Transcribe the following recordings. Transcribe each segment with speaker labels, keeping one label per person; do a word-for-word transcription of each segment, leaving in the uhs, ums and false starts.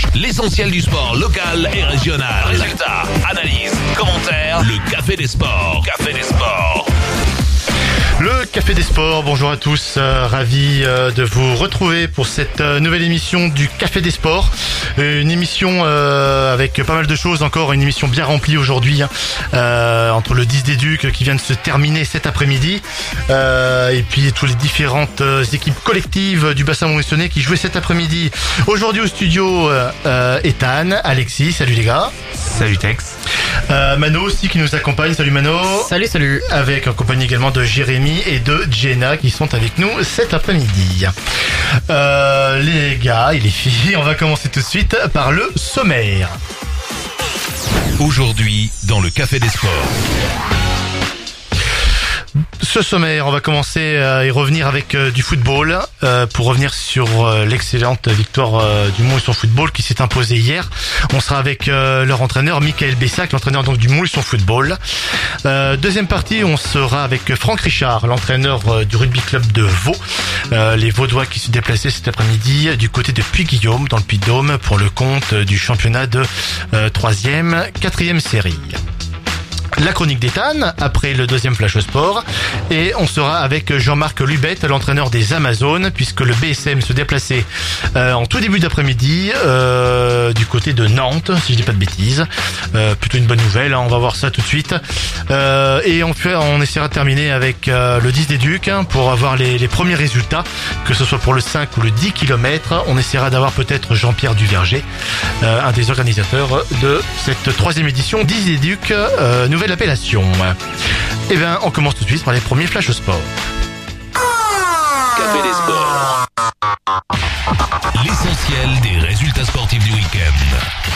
Speaker 1: L'essentiel du sport local et régional. Résultats, analyses, commentaires. Le Café des Sports. Café des Sports.
Speaker 2: Le Café des Sports, bonjour à tous, euh, ravi euh, de vous retrouver pour cette euh, nouvelle émission du Café des Sports. Une émission euh, avec pas mal de choses encore, une émission bien remplie aujourd'hui, hein, euh, entre le dix des Ducs qui vient de se terminer cet après-midi, euh, et puis toutes les différentes euh, équipes collectives du bassin montluçonnais qui jouaient cet après-midi. Aujourd'hui au studio, euh, euh, Ethan, Alexis, salut les gars.
Speaker 3: Salut Tex.
Speaker 2: Euh, Mano aussi qui nous accompagne, salut Mano.
Speaker 3: Salut, salut.
Speaker 2: Avec en compagnie également de Jérémy et de Jenna qui sont avec nous cet après-midi. Euh, les gars et les filles, on va commencer tout de suite par le sommaire.
Speaker 1: Aujourd'hui, dans le Café des Sports.
Speaker 2: Ce sommaire, on va commencer euh, et revenir avec euh, du football euh, pour revenir sur euh, l'excellente victoire euh, du Montluçon Football qui s'est imposée hier. On sera avec euh, leur entraîneur Michael Bessac, l'entraîneur donc du Montluçon Football. Euh, deuxième partie, on sera avec Franck Richard, l'entraîneur euh, du rugby club de Vaud. Euh, les Vaudois qui se déplaçaient cet après-midi du côté de Puy-Guillaume dans le Puy-de-Dôme pour le compte du championnat de euh, troisième, quatrième série. La chronique d'Ethan, après le deuxième flash au sport, et on sera avec Jean-Marc Lubette, l'entraîneur des Amazones, puisque le B S M se déplaçait euh, en tout début d'après-midi euh, du côté de Nantes, si je dis pas de bêtises. Euh, plutôt une bonne nouvelle, hein, on va voir ça tout de suite. Euh, et on, fait, on essaiera de terminer avec euh, le dix des Ducs hein, pour avoir les, les premiers résultats, que ce soit pour le cinq ou le dix kilomètres. On essaiera d'avoir peut-être Jean-Pierre Duverger, euh, un des organisateurs de cette troisième édition dix des Ducs, euh, nouvelle appellation. Eh bien, on commence tout de suite par les premiers flashs au sport.
Speaker 1: Café des Sports. L'essentiel des résultats sportifs du week-end.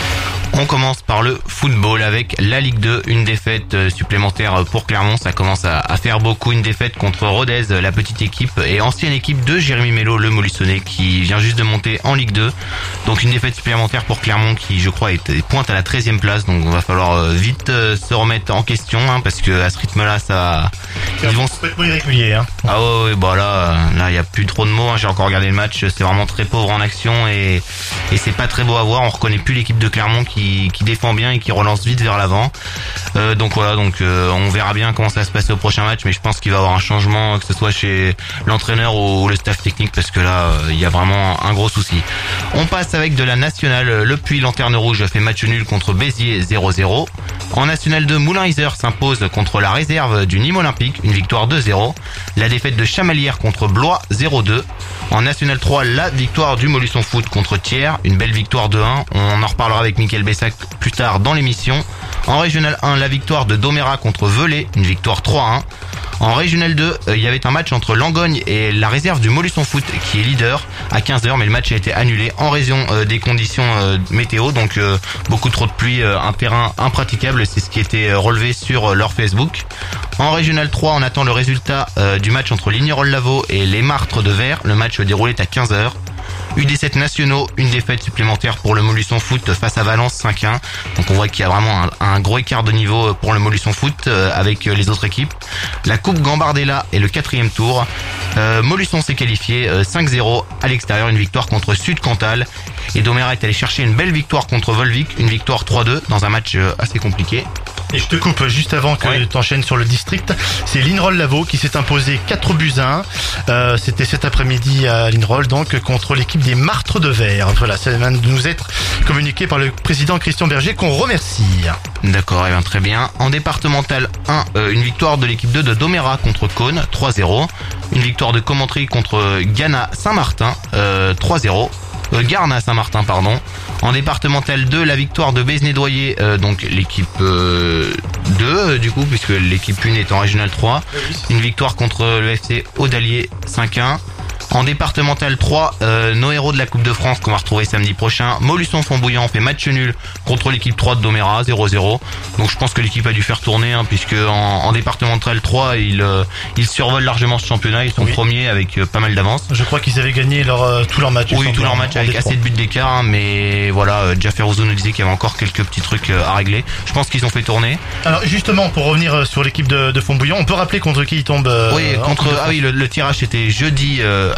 Speaker 3: On commence par le football avec la Ligue deux, une défaite supplémentaire pour Clermont. Ça commence à, à faire beaucoup, une défaite contre Rodez, la petite équipe et ancienne équipe de Jérémy Mello, le Montluçonnais, qui vient juste de monter en Ligue deux. Donc une défaite supplémentaire pour Clermont qui, je crois, est, pointe à la treizième place. Donc on va falloir vite se remettre en question hein, parce que à ce rythme-là, ça...
Speaker 2: C'est ils vont complètement irrégulier. Hein.
Speaker 3: Ah ouais, ouais, bah là, là, il y a plus trop de mots. Hein. J'ai encore regardé le match, c'est vraiment très pauvre en action et, et c'est pas très beau à voir. On reconnaît plus l'équipe de Clermont qui qui défend bien et qui relance vite vers l'avant. Euh, donc voilà, donc euh, on verra bien comment ça va se passer au prochain match, mais je pense qu'il va y avoir un changement, que ce soit chez l'entraîneur ou le staff technique, parce que là, euh, il y a vraiment un gros souci. On passe avec de la nationale. Le Puy Lanterne Rouge fait match nul contre Béziers zéro zéro. En national deux, Moulins-Isère s'impose contre la réserve du Nîmes Olympique, une victoire deux zéro. La défaite de Chamalières contre Blois zéro deux. En national trois, la victoire du Montluçon Foot contre Thiers, une belle victoire deux un. On en reparlera avec Michael Bessac plus tard dans l'émission. En régional un, la victoire de Domérat contre Velay, une victoire trois un. En régional deux, il y avait un match entre Langogne et la réserve du Montluçon Foot qui est leader à quinze heures, mais le match a été annulé en raison des conditions météo, donc beaucoup trop de pluie, un terrain impraticable, c'est ce qui était relevé sur leur Facebook. En régional trois, on attend le résultat du match entre Lignerolles-Lavaux et les Martres de Vers. Le match déroulé à quinze heures. U D sept nationaux, une défaite supplémentaire pour le Montluçon Foot face à Valence cinq un. Donc on voit qu'il y a vraiment un, un gros écart de niveau pour le Montluçon Foot euh, avec les autres équipes. La Coupe Gambardella est le quatrième tour. Euh, Montluçon s'est qualifié euh, cinq zéro à l'extérieur, une victoire contre Sud Cantal. Et Domérat est allé chercher une belle victoire contre Volvic, une victoire trois deux dans un match euh, assez compliqué.
Speaker 2: Et je te coupe juste avant que
Speaker 3: ouais.
Speaker 2: tu enchaînes sur le district. C'est Lignerolles-Lavaux qui s'est imposé quatre buts à un. Euh, c'était cet après-midi à Lignerolles, donc contre l'équipe des Martres de Vers. Voilà, ça vient de nous être communiqué par le président Christian Berger qu'on remercie.
Speaker 3: D'accord, et bien très bien. En départemental un, euh, une victoire de l'équipe deux de Domérat contre Cône, trois zéro. Une victoire de Commentry contre Ghana Saint-Martin, euh, trois zéro. Euh, Garna Saint-Martin, pardon. En départemental deux, la victoire de Bézéné-Doyer, euh, donc l'équipe euh, deux, euh, du coup, puisque l'équipe un est en régional trois. Une victoire contre le F C Audalier cinq un. En départemental trois, euh, nos héros de la Coupe de France qu'on va retrouver samedi prochain. Montluçon-Fambouillant fait match nul contre l'équipe trois de Domérat, zéro zéro. Donc je pense que l'équipe a dû faire tourner, hein, puisque en, en départemental trois, ils, euh, ils survolent largement ce championnat. Ils sont oui. premiers avec euh, pas mal d'avance.
Speaker 2: Je crois qu'ils avaient gagné leur, euh, tous leurs matchs.
Speaker 3: Oui, tous leurs matchs avec assez de buts d'écart, hein, mais voilà, euh, Jafferozo nous disait qu'il y avait encore quelques petits trucs euh, à régler. Je pense qu'ils ont fait tourner.
Speaker 2: Alors justement, pour revenir sur l'équipe de, de Fambouillant, on peut rappeler contre qui ils tombent euh,
Speaker 3: Oui, contre, ah oui, le, le tirage c'était jeudi euh,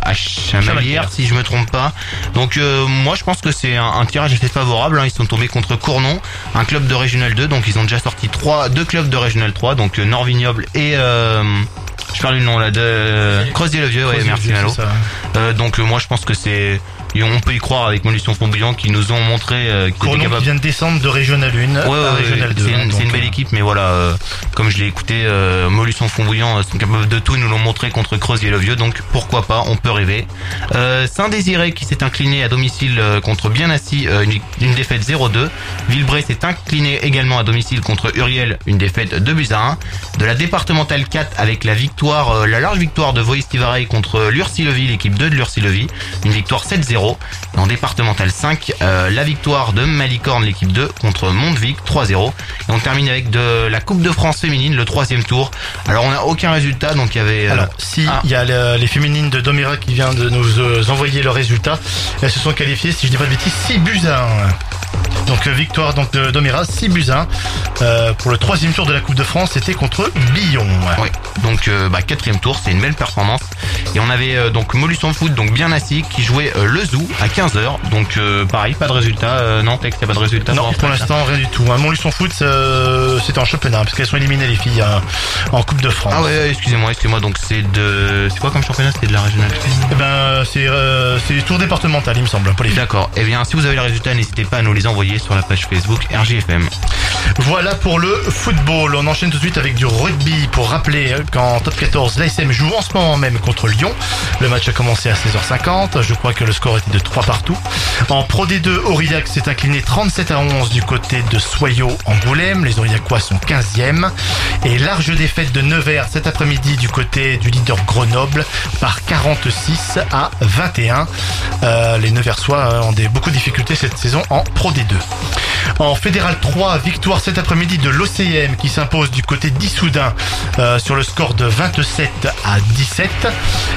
Speaker 3: à Chamalières, si je me trompe pas. Donc euh, moi je pense que c'est un, un tirage assez favorable. Hein. Ils sont tombés contre Cournon, un club de Régional deux, donc ils ont déjà sorti trois, deux clubs de Régional trois, donc euh, Nord-Vignoble et euh, je parle du nom là de Crozet-le-Vieux. Ouais, merci Malo. Euh, donc euh, moi je pense que c'est Et on peut y croire avec Montluçon Font-Bouillant qui nous ont montré euh, qu'ils étaient capables.
Speaker 2: Qui vient de descendre de Régional un
Speaker 3: ouais,
Speaker 2: à
Speaker 3: ouais,
Speaker 2: Régional deux.
Speaker 3: C'est une,
Speaker 2: hein,
Speaker 3: c'est une belle équipe, mais voilà, euh, comme je l'ai écouté, euh, Montluçon Font-Bouillant euh, sont capables de tout, ils nous l'ont montré contre Crozet-le-Vieux, donc pourquoi pas, on peut rêver. Euh, Saint-Désiré qui s'est incliné à domicile euh, contre Bien-Assis, euh, une, une défaite zéro deux. Villebray s'est incliné également à domicile contre Uriel, une défaite deux buts à un. De la départementale quatre avec la victoire, euh, la large victoire de Voïs-Tivaray contre Lurcy-Levy, l'équipe deux de Lurcy-Levy, une victoire sept zéro. En départementale cinq, euh, la victoire de Malicorne, l'équipe deux, contre Montvic, trois zéro. Et on termine avec de la Coupe de France féminine, le troisième tour. Alors on n'a aucun résultat, donc il y avait... Euh...
Speaker 2: Alors si, il ah. y a le, les féminines de Domérac qui vient de nous euh, envoyer le résultat. Elles se sont qualifiées, si je dis pas de bêtises, six buts à un. Donc victoire donc de Doméra, six buts à un euh, pour le troisième tour de la Coupe de France, c'était contre Billon.
Speaker 3: Oui, donc euh, bah, quatrième tour, c'est une belle performance. Et on avait euh, donc Montluçon Foot, donc bien assis, qui jouait euh, le Zoo à quinze heures. Donc euh, pareil, pas de résultat. Euh, non, Tex, il n'y a pas de résultat.
Speaker 2: Non, pour l'instant, rien du tout. Hein. Montluçon Foot, euh, c'était en championnat, parce qu'elles sont éliminées les filles hein, en Coupe de France.
Speaker 3: Ah ouais, excusez-moi, excusez-moi. Donc c'est de... C'est quoi comme championnat? C'était de la régionale?
Speaker 2: Eh ben, c'est euh, c'est tour départemental, il me semble, pour les filles.
Speaker 3: D'accord. Eh bien, si vous avez les résultats, n'hésitez pas à nous les envoyer sur la page Facebook R J F M.
Speaker 2: Voilà pour le football. On enchaîne tout de suite avec du rugby pour rappeler qu'en top quatorze, l'A S M joue en ce moment même contre Lyon. Le match a commencé à seize heures cinquante. Je crois que le score était de trois partout. En Pro D deux, Aurillac s'est incliné trente-sept à onze du côté de Soyaux Angoulême. Les Aurillacois sont quinzième. Et large défaite de Nevers cet après-midi du côté du leader Grenoble par quarante-six à vingt et un. Euh, les Neversois ont des, beaucoup de difficultés cette saison en Pro D deux. En Fédéral trois, victoire cet après-midi de l'O C M qui s'impose du côté d'Issoudun euh, sur le score de vingt-sept à dix-sept.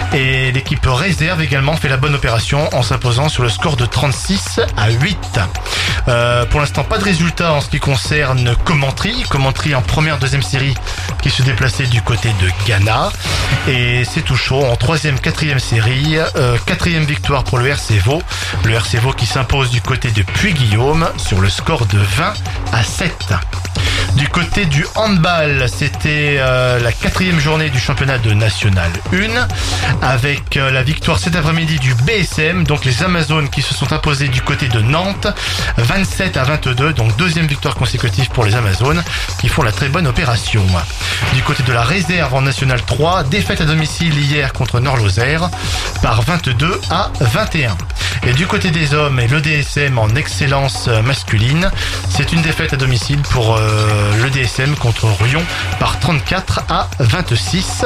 Speaker 2: Et l'équipe réserve également fait la bonne opération en s'imposant sur le score de trente-six à huit. Euh, pour l'instant, pas de résultat en ce qui concerne Commentry. Commentry en première, deuxième série qui se déplaçait du côté de Ghana. Et c'est tout chaud en troisième, quatrième série. Euh, quatrième victoire pour le R C Vaud. Le R C Vaud qui s'impose du côté de Puy-Guillaume sur le score de vingt à sept. Du côté du handball, c'était euh, la quatrième journée du championnat de National un avec euh, la victoire cet après-midi du B S M, donc les Amazones qui se sont imposées du côté de Nantes, vingt-sept à vingt-deux, donc deuxième victoire consécutive pour les Amazones qui font la très bonne opération. Du côté de la réserve en National trois, défaite à domicile hier contre Nord-Lozère par vingt-deux à vingt et un. Et du côté des hommes et l'E D S M en excellence masculine, c'est une défaite à domicile pour euh, l'E D S M contre Rion par trente-quatre à vingt-six.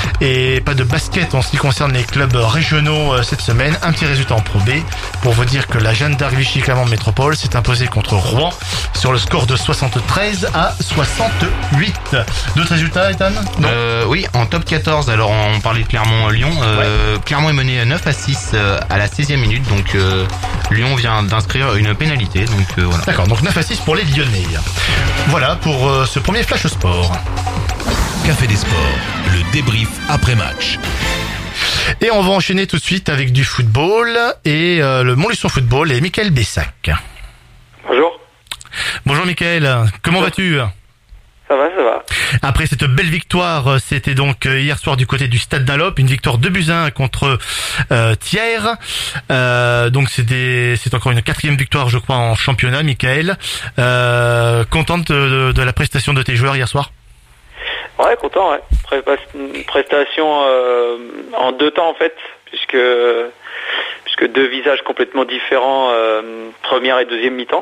Speaker 2: Et pas de basket en ce qui concerne les clubs régionaux euh, cette semaine. Un petit résultat en Pro B pour vous dire que la Jeanne d'Arc Vichy Clermont Métropole s'est imposée contre Rouen sur le score de soixante-treize à soixante-huit. D'autres résultats, Ethan?
Speaker 3: euh, Oui, en top quatorze, alors on parlait de Clermont-Lyon. Euh, ouais. Clermont est mené neuf à six euh, à la seizième minute, donc euh, Lyon vient d'inscrire une pénalité. Donc euh, voilà.
Speaker 2: D'accord, donc neuf à six pour les Lyonnais. Voilà pour euh, ce premier Flash Sport.
Speaker 1: Café des Sports, le débrief après-match.
Speaker 2: Et on va enchaîner tout de suite avec du football et euh, le Montluçon Football et Michael Bessac.
Speaker 4: Bonjour.
Speaker 2: Bonjour Michael, comment Bonjour. vas-tu ?
Speaker 4: Ça va, ça va.
Speaker 2: Après cette belle victoire, c'était donc hier soir du côté du Stade d'Allop, une victoire deux buts à un contre euh, Thiers. Euh, donc c'est des, c'est encore une quatrième victoire, je crois, en championnat, Michael. Euh, contente de, de la prestation de tes joueurs hier soir ?
Speaker 4: Ouais, content, ouais. Pré- prestation euh, en deux temps en fait, puisque puisque deux visages complètement différents, euh, première et deuxième mi-temps.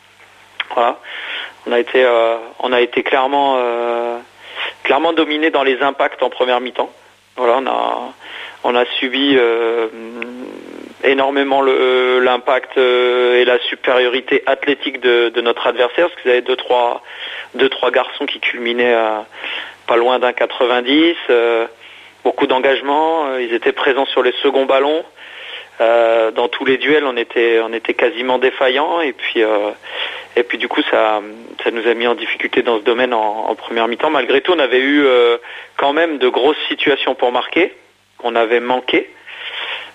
Speaker 4: Voilà. On a été, euh, on a été clairement, euh, clairement dominé dans les impacts en première mi-temps. Voilà, on a, on a subi euh, énormément le, l'impact euh, et la supériorité athlétique de, de notre adversaire, parce qu'ils avaient deux, trois, deux, trois garçons qui culminaient à pas loin d'un quatre-vingt-dix, euh, beaucoup d'engagement. Euh, ils étaient présents sur les seconds ballons. Euh, dans tous les duels, on était, on était quasiment défaillants, et puis, euh, et puis du coup, ça, ça nous a mis en difficulté dans ce domaine en, en première mi-temps. Malgré tout, on avait eu euh, quand même de grosses situations pour marquer, qu'on avait manqué.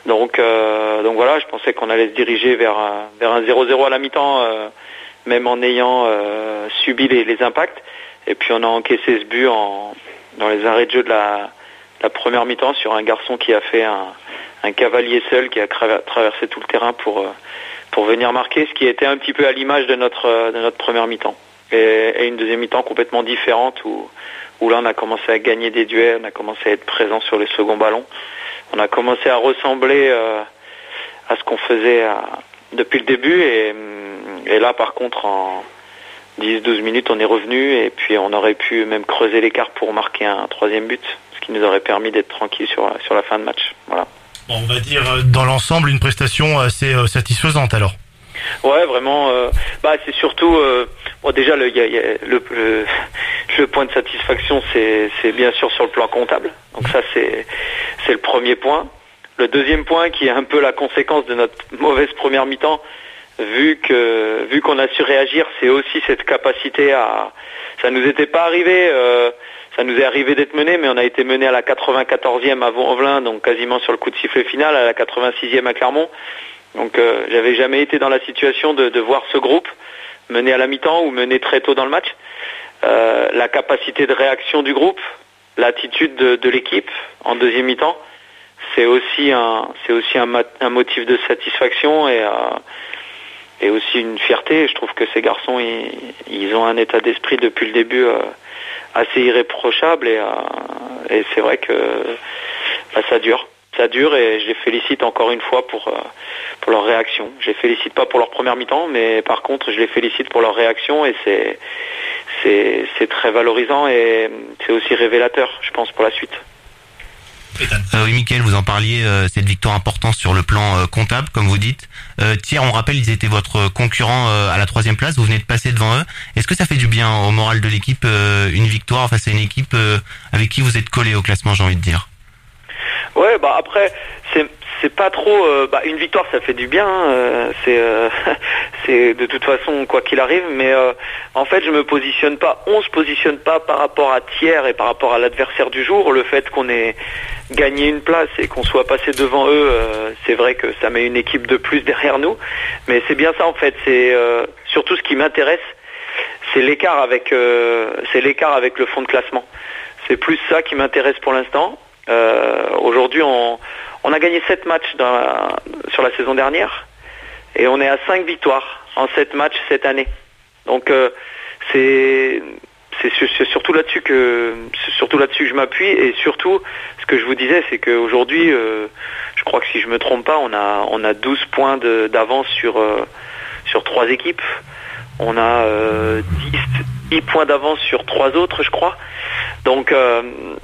Speaker 4: Donc, euh, donc voilà, je pensais qu'on allait se diriger vers, vers un zéro zéro à la mi-temps, euh, même en ayant euh, subi les, les impacts. Et puis on a encaissé ce but en, dans les arrêts de jeu de la, la première mi-temps sur un garçon qui a fait un, un cavalier seul, qui a traversé tout le terrain pour, pour venir marquer, ce qui était un petit peu à l'image de notre, de notre première mi-temps. Et, et une deuxième mi-temps complètement différente où, où là on a commencé à gagner des duels, on a commencé à être présent sur les seconds ballons. On a commencé à ressembler euh, à ce qu'on faisait à, depuis le début et, et là par contre en dix douze minutes on est revenu et puis on aurait pu même creuser l'écart pour marquer un troisième but, ce qui nous aurait permis d'être tranquille sur, sur la fin de match. Voilà.
Speaker 2: Bon, on va dire dans l'ensemble une prestation assez euh, satisfaisante alors.
Speaker 4: Ouais, vraiment. Euh, bah, c'est surtout euh, bon, déjà le, y a, y a, le, le, le point de satisfaction, c'est, c'est bien sûr sur le plan comptable. Donc ça, c'est, c'est le premier point. Le deuxième point, qui est un peu la conséquence de notre mauvaise première mi-temps, vu que vu qu'on a su réagir, c'est aussi cette capacité à. Ça nous était pas arrivé. Euh, ça nous est arrivé d'être mené, mais on a été mené à la quatre-vingt-quatorzième à Vaux-en-Velin, donc quasiment sur le coup de sifflet final, à la quatre-vingt-sixième à Clermont. Donc euh, j'avais jamais été dans la situation de, de voir ce groupe mener à la mi-temps ou mener très tôt dans le match. Euh, la capacité de réaction du groupe, l'attitude de, de l'équipe en deuxième mi-temps, c'est aussi un c'est aussi un, un motif de satisfaction et, euh, et aussi une fierté. Je trouve que ces garçons ils, ils ont un état d'esprit depuis le début euh, assez irréprochable et, euh, et c'est vrai que bah, ça dure. Ça dure et je les félicite encore une fois pour, euh, pour leur réaction. Je les félicite pas pour leur première mi-temps, mais par contre je les félicite pour leur réaction et c'est, c'est, c'est très valorisant et c'est aussi révélateur, je pense, pour la suite.
Speaker 3: Euh, oui, Mickaël, vous en parliez, euh, cette victoire importante sur le plan euh, comptable, comme vous dites. Euh, Thiers, on rappelle, ils étaient votre concurrent euh, à la troisième place, vous venez de passer devant eux. Est-ce que ça fait du bien au moral de l'équipe, euh, une victoire face à une équipe euh, avec qui vous êtes collé au classement, j'ai envie de dire?
Speaker 4: Ouais, bah après, c'est c'est pas trop. Euh, bah une victoire, ça fait du bien. Euh, c'est euh, c'est de toute façon quoi qu'il arrive. Mais euh, en fait, je me positionne pas. On se positionne pas par rapport à Thiers et par rapport à l'adversaire du jour. Le fait qu'on ait gagné une place et qu'on soit passé devant eux, euh, c'est vrai que ça met une équipe de plus derrière nous. Mais c'est bien ça en fait. C'est euh, surtout ce qui m'intéresse, c'est l'écart avec euh, c'est l'écart avec le fond de classement. C'est plus ça qui m'intéresse pour l'instant. Euh, aujourd'hui, on, on a gagné sept matchs dans la, sur la saison dernière et on est à cinq victoires en sept matchs cette année. Donc euh, c'est, c'est, c'est surtout là-dessus que c'est surtout là-dessus que je m'appuie et surtout ce que je vous disais, c'est qu'aujourd'hui, euh, je crois que si je me trompe pas, on a on a douze points de, d'avance sur euh, sur trois équipes. On a euh, dix points d'avance sur trois autres, je crois. Donc euh,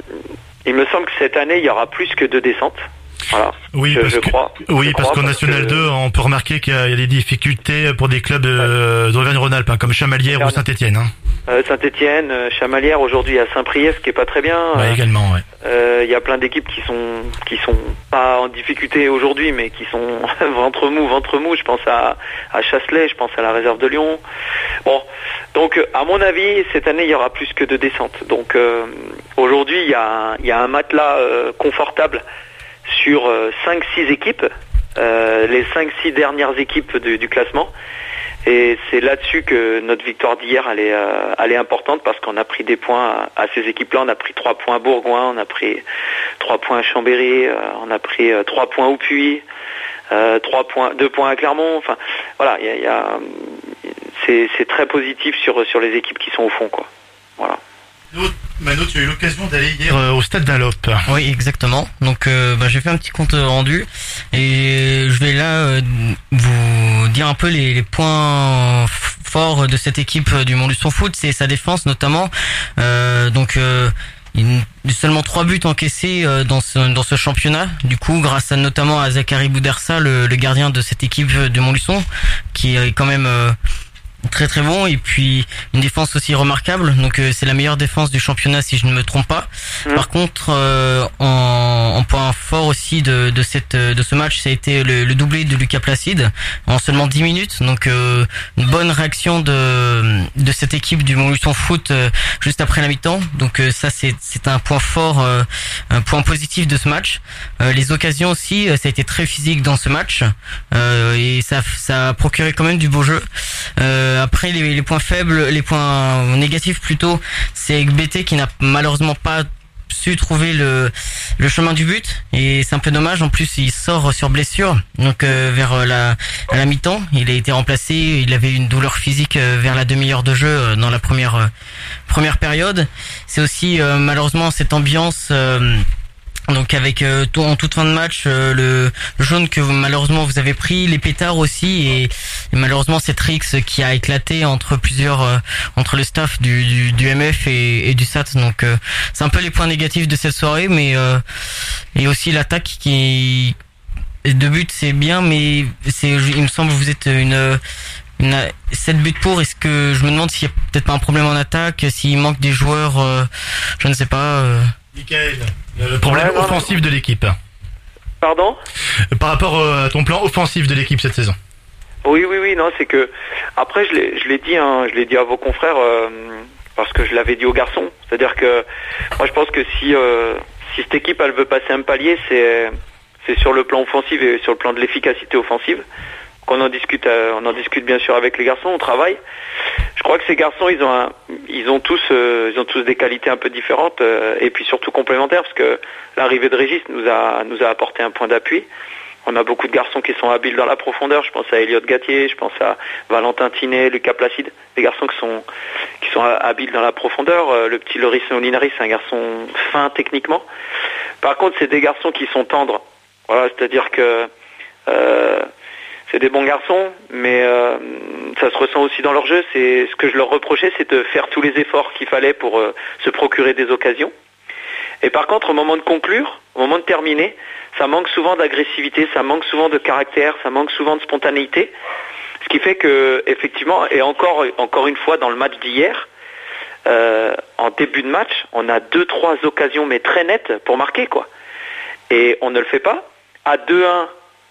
Speaker 4: il me semble que cette année, il y aura plus que deux descentes. Voilà.
Speaker 2: Oui,
Speaker 4: je,
Speaker 2: parce
Speaker 4: je
Speaker 2: que,
Speaker 4: crois.
Speaker 2: oui,
Speaker 4: je
Speaker 2: parce
Speaker 4: crois
Speaker 2: qu'en
Speaker 4: parce
Speaker 2: National
Speaker 4: que...
Speaker 2: deux, on peut remarquer qu'il y a des difficultés pour des clubs euh, d'Auvergne-Rhône-Alpes, hein, comme Chamalières ou Saint-Étienne. Hein.
Speaker 4: Euh, Saint-Étienne, euh, Chamalières, aujourd'hui à Saint-Priest, qui est pas très bien.
Speaker 2: Ouais, euh, également, ouais.
Speaker 4: Euh, il y a plein d'équipes qui sont qui sont pas en difficulté aujourd'hui, mais qui sont ventre mou, ventre mou. Je pense à, à Chasselet, je pense à la réserve de Lyon. Bon, donc à mon avis, cette année, il y aura plus que deux descentes. Donc euh, aujourd'hui, il y a il y a un matelas euh, confortable sur euh, cinq six équipes, euh, les cinq six dernières équipes du, du classement. Et c'est là-dessus que notre victoire d'hier elle est, euh, elle est importante parce qu'on a pris des points à, à ces équipes-là. On a pris trois points à Bourgoin, on a pris trois points à Chambéry, euh, on a pris euh, trois points au Puy, euh, trois points, deux points à Clermont. Enfin, voilà, y a, y a, c'est, c'est très positif sur sur les équipes qui sont au fond, quoi. Voilà.
Speaker 2: Mano, tu as eu l'occasion d'aller hier euh, au stade d'Allop.
Speaker 5: Oui, exactement. Donc, euh, bah, j'ai fait un petit compte rendu et je vais là euh, vous dire un peu les, les points forts de cette équipe du Montluçon Foot. C'est sa défense notamment. Euh, donc, euh, il, seulement trois buts encaissés euh, dans ce dans ce championnat. Du coup, grâce à notamment à Zachary Boudersa, le, le gardien de cette équipe de Montluçon, qui est quand même euh, très très bon, et puis une défense aussi remarquable. Donc euh, c'est la meilleure défense du championnat si je ne me trompe pas. Mmh. Par contre, euh, en, en point fort aussi de, de cette de ce match, ça a été le, le doublé de Lucas Placide en seulement dix minutes. Donc euh, une bonne réaction de de cette équipe du Montluçon Foot euh, juste après la mi-temps. Donc euh, ça c'est c'est un point fort, euh, un point positif de ce match. Euh, les occasions aussi, ça a été très physique dans ce match euh, et ça ça a procuré quand même du beau jeu. Euh, après les, les points faibles, les points négatifs plutôt, c'est B T qui n'a malheureusement pas su trouver le le chemin du but, et c'est un peu dommage. En plus, il sort sur blessure, donc euh, vers la à la mi-temps, il a été remplacé. Il avait une douleur physique euh, vers la demi-heure de jeu euh, dans la première euh, première période. C'est aussi euh, malheureusement cette ambiance. Euh, Donc avec euh, tout, en toute fin de match, euh, le, le jaune que vous, malheureusement vous avez pris, les pétards aussi, et, et malheureusement cette rixe qui a éclaté entre plusieurs, euh, entre le staff du, du, du M F et, et du S A T. Donc euh, c'est un peu les points négatifs de cette soirée, mais euh, et aussi l'attaque qui de but c'est bien, mais c'est, il me semble que vous êtes une Une, sept buts pour. Est-ce que je me demande s'il y a peut-être pas un problème en attaque, s'il manque des joueurs, euh, je ne sais pas. Euh...
Speaker 2: Michael, le problème ouais, offensif non. de l'équipe.
Speaker 4: Pardon ?
Speaker 2: Par rapport à ton plan offensif de l'équipe cette saison.
Speaker 4: Oui, oui, oui, non, c'est que après je l'ai, je l'ai dit, hein, je l'ai dit à vos confrères euh, parce que je l'avais dit aux garçons. C'est-à-dire que moi je pense que si euh, si cette équipe elle veut passer un palier, c'est c'est sur le plan offensif et sur le plan de l'efficacité offensive. On en discute, euh, on en discute bien sûr avec les garçons, on travaille. Je crois que ces garçons, ils ont, un, ils ont tous, euh, ils ont tous des qualités un peu différentes euh, et puis surtout complémentaires, parce que l'arrivée de Régis nous a, nous a apporté un point d'appui. On a beaucoup de garçons qui sont habiles dans la profondeur. Je pense à Elliot Gatier, je pense à Valentin Tinet, Lucas Placide, des garçons qui sont, qui sont habiles dans la profondeur. Euh, le petit Loris Molinari, c'est un garçon fin techniquement. Par contre, c'est des garçons qui sont tendres. Voilà, c'est-à-dire que euh, c'est des bons garçons, mais euh, ça se ressent aussi dans leur jeu. C'est ce que je leur reprochais, c'est de faire tous les efforts qu'il fallait pour euh, se procurer des occasions. Et par contre, au moment de conclure, au moment de terminer, ça manque souvent d'agressivité, ça manque souvent de caractère, ça manque souvent de spontanéité. Ce qui fait que, effectivement, et encore, encore une fois dans le match d'hier, euh, en début de match, on a deux, trois occasions, mais très nettes pour marquer, quoi. Et on ne le fait pas. À deux un,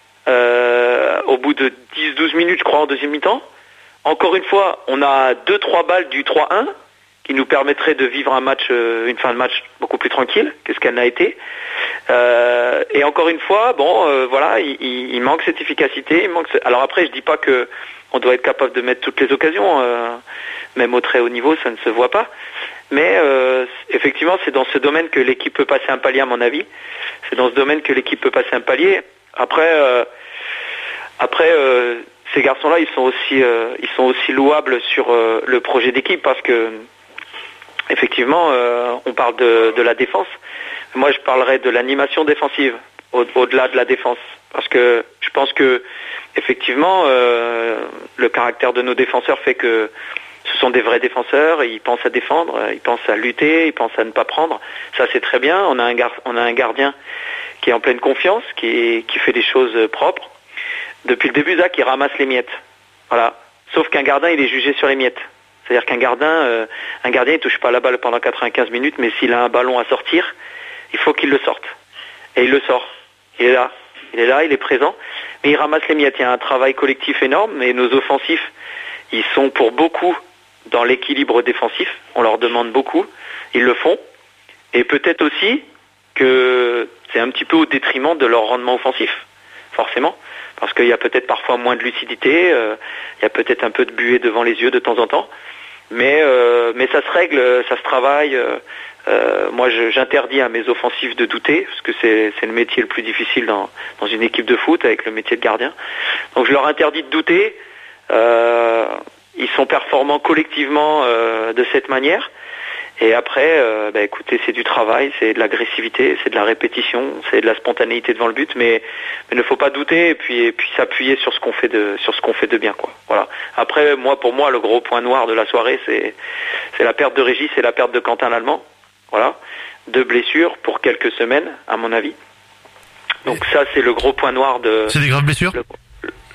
Speaker 4: Euh, au bout de dix douze minutes, je crois, en deuxième mi-temps. Encore une fois, on a deux trois balles du trois un qui nous permettraient de vivre un match, euh, une fin de match beaucoup plus tranquille que ce qu'elle n'a été. Euh, et encore une fois, bon, euh, voilà, il, il, il manque cette efficacité. Il manque ce... Alors après, je dis pas que on doit être capable de mettre toutes les occasions, euh, même au très haut niveau, ça ne se voit pas. Mais euh, effectivement, c'est dans ce domaine que l'équipe peut passer un palier, à mon avis. C'est dans ce domaine que l'équipe peut passer un palier. Après, euh, après euh, ces garçons-là, ils sont aussi, euh, ils sont aussi louables sur euh, le projet d'équipe, parce que effectivement, euh, on parle de, de la défense. Moi, je parlerais de l'animation défensive au, au-delà de la défense, parce que je pense que effectivement, euh, le caractère de nos défenseurs fait que ce sont des vrais défenseurs. Ils pensent à défendre, ils pensent à lutter, ils pensent à ne pas prendre. Ça, c'est très bien. On a un gar- on a un gardien qui est en pleine confiance, qui, qui fait des choses propres. Depuis le début, Zach, il ramasse les miettes. Voilà. Sauf qu'un gardien, il est jugé sur les miettes. C'est-à-dire qu'un gardien, euh, un gardien, il touche pas la balle pendant quatre-vingt-quinze minutes, mais s'il a un ballon à sortir, il faut qu'il le sorte. Et il le sort. Il est là. Il est là, il est présent. Mais il ramasse les miettes. Il y a un travail collectif énorme, et nos offensifs, ils sont pour beaucoup dans l'équilibre défensif. On leur demande beaucoup. Ils le font. Et peut-être aussi que c'est un petit peu au détriment de leur rendement offensif, forcément, parce qu'il y a peut-être parfois moins de lucidité, euh, il y a peut-être un peu de buée devant les yeux de temps en temps, mais euh, mais ça se règle, ça se travaille. Euh, euh, moi, je, j'interdis à mes offensifs de douter, parce que c'est c'est le métier le plus difficile dans dans une équipe de foot, avec le métier de gardien. Donc je leur interdis de douter. Euh, ils sont performants collectivement euh, de cette manière. Et après, euh, bah, écoutez, c'est du travail, c'est de l'agressivité, c'est de la répétition, c'est de la spontanéité devant le but, mais il ne faut pas douter et puis et puis s'appuyer sur ce qu'on fait de sur ce qu'on fait de bien, quoi. Voilà. Après, moi, pour moi, le gros point noir de la soirée, c'est c'est la perte de Régis et la perte de Quentin Lallemand. Voilà, deux blessures pour quelques semaines, à mon avis. Donc ça, c'est le gros point noir de.
Speaker 2: C'est des graves blessures.
Speaker 4: Le...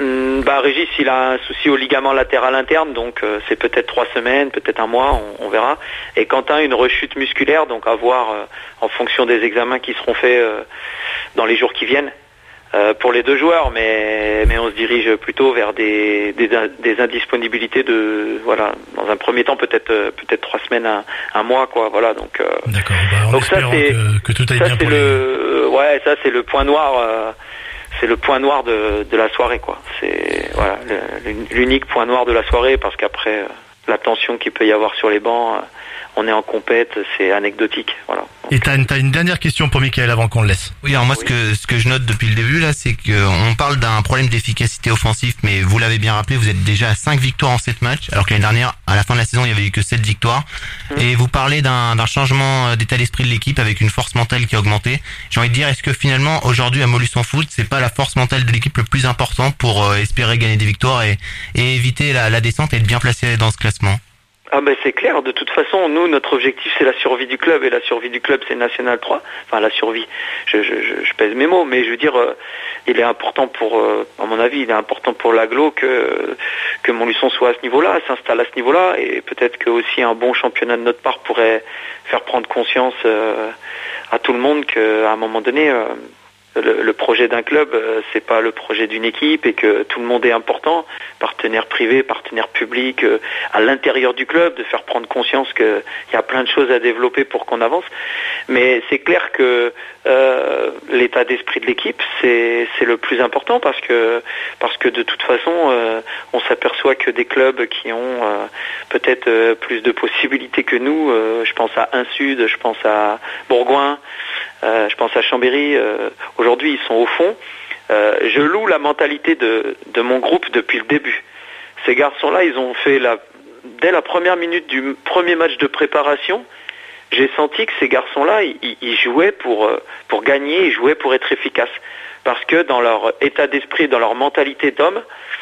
Speaker 4: Bah Régis, il a un souci au ligament latéral interne, donc euh, c'est peut-être trois semaines, peut-être un mois, on, on verra. Et Quentin, une rechute musculaire, donc à voir euh, en fonction des examens qui seront faits euh, dans les jours qui viennent euh, pour les deux joueurs. Mais mais on se dirige plutôt vers des des, des indisponibilités de voilà. Dans un premier temps, peut-être euh, peut-être trois semaines, un, un mois, quoi. Voilà. Donc euh,
Speaker 2: d'accord. Bah, en
Speaker 4: donc ça c'est
Speaker 2: que, que tout aille
Speaker 4: ça
Speaker 2: bien
Speaker 4: c'est
Speaker 2: pour
Speaker 4: le les... ouais ça c'est le point noir. Euh, C'est le point noir de, de la soirée, quoi. C'est voilà le, l'unique point noir de la soirée, parce qu'après euh, la tension qu'il peut y avoir sur les bancs, euh, on est en compète, c'est anecdotique, voilà.
Speaker 2: Et t'as une, t'as une dernière question pour Mickaël avant qu'on le laisse.
Speaker 3: Oui, alors moi,
Speaker 4: Oui.
Speaker 3: ce que ce que je note depuis le début là, c'est que on parle d'un problème d'efficacité offensive, mais vous l'avez bien rappelé, vous êtes déjà à cinq victoires en sept matchs, alors que l'année dernière, à la fin de la saison, il y avait eu que sept victoires. Mmh. Et vous parlez d'un d'un changement d'état d'esprit de l'équipe avec une force mentale qui a augmenté. J'ai envie de dire, est-ce que finalement, aujourd'hui, à Montluçon Foot, c'est pas la force mentale de l'équipe le plus important pour euh, espérer gagner des victoires et, et éviter la, la descente et être bien placé dans ce classement?
Speaker 4: Ah ben c'est clair, de toute façon, nous, notre objectif, c'est la survie du club, et la survie du club, c'est National trois. Enfin, la survie, je, je, je, je pèse mes mots, mais je veux dire, euh, il est important pour, euh, à mon avis, il est important pour l'agglo que, que Montluçon soit à ce niveau-là, s'installe à ce niveau-là, et peut-être que aussi un bon championnat de notre part pourrait faire prendre conscience euh, à tout le monde qu'à un moment donné, euh, Le, le projet d'un club, euh, c'est pas le projet d'une équipe, et que tout le monde est important, partenaires privés, partenaires publics, euh, à l'intérieur du club, de faire prendre conscience qu'il y a plein de choses à développer pour qu'on avance. Mais c'est clair que euh, l'état d'esprit de l'équipe, c'est c'est le plus important, parce que parce que de toute façon, euh, on s'aperçoit que des clubs qui ont euh, peut-être euh, plus de possibilités que nous, euh, je pense à Insud, je pense à Bourgoin, euh, je pense à Chambéry, euh, aujourd'hui ils sont au fond. Euh, je loue la mentalité de, de mon groupe depuis le début. Ces garçons-là, ils ont fait la, dès la première minute du premier match de préparation, j'ai senti que ces garçons-là, ils, ils jouaient pour, pour gagner, ils jouaient pour être efficaces. Parce que dans leur état d'esprit, dans leur mentalité d'homme,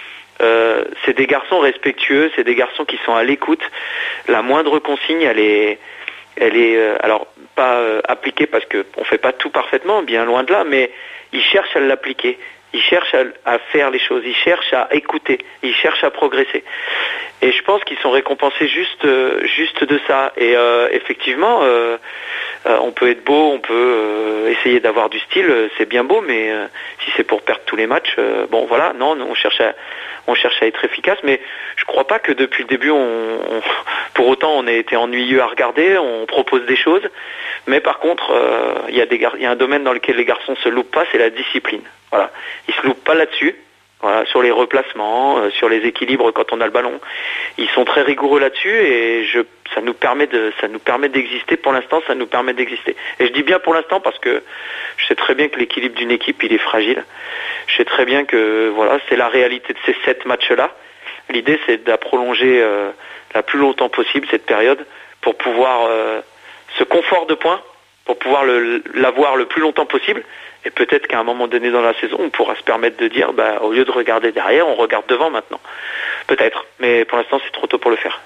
Speaker 4: euh, c'est des garçons respectueux, c'est des garçons qui sont à l'écoute. La moindre consigne, elle est... Elle est euh, alors pas euh, appliquée, parce que on fait pas tout parfaitement, bien loin de là, mais ils cherchent à l'appliquer, ils cherchent à, à faire les choses, ils cherchent à écouter, ils cherchent à progresser. Et je pense qu'ils sont récompensés juste euh, juste de ça. Et euh, effectivement, euh, euh, on peut être beau, on peut euh, essayer d'avoir du style, euh, c'est bien beau, mais euh, si c'est pour perdre tous les matchs, euh, bon voilà, non, on cherche à on cherche à être efficace, mais je crois pas que depuis le début, on, on, pour autant, on ait été ennuyeux à regarder. On propose des choses, mais par contre, il euh, y, y a un domaine dans lequel les garçons se loupent pas, c'est la discipline. Voilà, ils se loupent pas là-dessus. Voilà, sur les replacements, euh, sur les équilibres quand on a le ballon, ils sont très rigoureux là-dessus, et je, ça nous permet de, ça nous permet d'exister. Pour l'instant, ça nous permet d'exister. Et je dis bien pour l'instant, parce que je sais très bien que l'équilibre d'une équipe, il est fragile. Je sais très bien que voilà, c'est la réalité de ces sept matchs-là. L'idée, c'est de la prolonger euh, la plus longtemps possible, cette période, pour pouvoir euh, ce confort de points, pour pouvoir le, l'avoir le plus longtemps possible. Et peut-être qu'à un moment donné dans la saison, on pourra se permettre de dire, bah, au lieu de regarder derrière, on regarde devant maintenant. Peut-être, mais pour l'instant, c'est trop tôt pour le faire.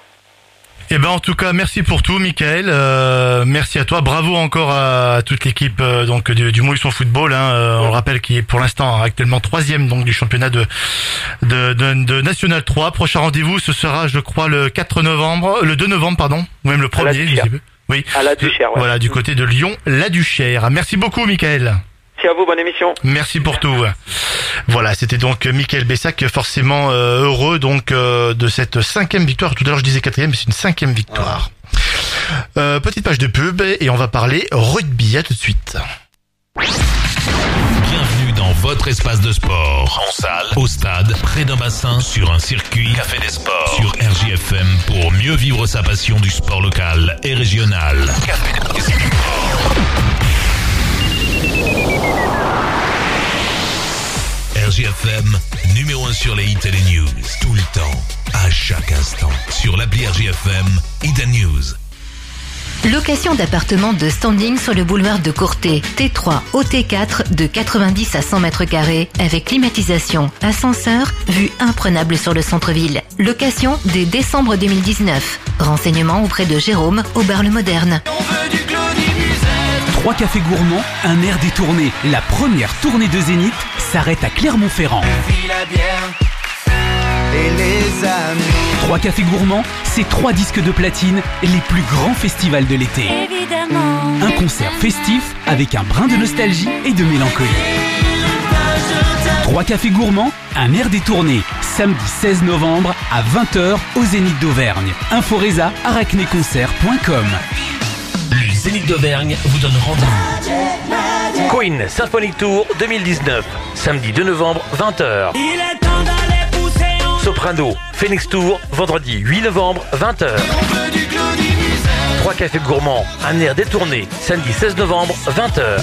Speaker 2: Eh ben en tout cas, merci pour tout, Mickaël. Euh, merci à toi. Bravo encore à toute l'équipe euh, donc du, du Montluçon Football. Hein. Euh, on le rappelle, qui est pour l'instant actuellement troisième donc du championnat de, de de de National trois. Prochain rendez-vous, ce sera, je crois, le quatre novembre, le deux novembre, pardon, ou même le premier, je sais plus. Oui.
Speaker 4: À la Duchère. Ouais.
Speaker 2: Voilà, du côté de Lyon, la Duchère. Merci beaucoup, Mickaël.
Speaker 4: Merci à vous, bonne émission.
Speaker 2: Merci pour tout. Voilà, c'était donc Mickaël Bessac, forcément euh, heureux donc euh, de cette cinquième victoire. Tout à l'heure je disais quatrième, mais c'est une cinquième victoire. Euh, petite page de pub et on va parler rugby. À tout de suite.
Speaker 1: Bienvenue dans votre espace de sport. En salle, au stade, près d'un bassin, sur un circuit, Café des Sports, sur R J F M pour mieux vivre sa passion du sport local et régional. Café des Sports. R J F M, numéro un sur les hits et les news, tout le temps, à chaque instant. Sur l'appli R J F M, Hit and News.
Speaker 6: Location d'appartements de standing sur le boulevard de Courtet, T trois au T quatre de quatre-vingt-dix à cent mètres carrés, avec climatisation, ascenseur, vue imprenable sur le centre-ville. Location dès décembre deux mille dix-neuf. Renseignements auprès de Jérôme au bar Le Moderne.
Speaker 7: Trois cafés gourmands, un air détourné. La première tournée de Zénith s'arrête à Clermont-Ferrand. et les amis.
Speaker 8: Trois cafés gourmands, c'est trois disques de platine, les plus grands festivals de l'été.
Speaker 9: Évidemment.
Speaker 8: Un concert festif avec un brin de nostalgie et de mélancolie. Trois cafés gourmands, un air détourné. Samedi seize novembre à vingt heures au Zénith d'Auvergne. Inforesa, arachnéconcert point com.
Speaker 1: Le Zénith d'Auvergne vous donne rendez-vous. Queen Symphonic Tour deux mille dix-neuf, samedi deux novembre, vingt heures.
Speaker 9: Il est temps d'aller pousser en...
Speaker 1: Soprano, Phoenix Tour, vendredi huit novembre, vingt heures. Trois cafés gourmands, un air détourné, samedi seize novembre, vingt heures.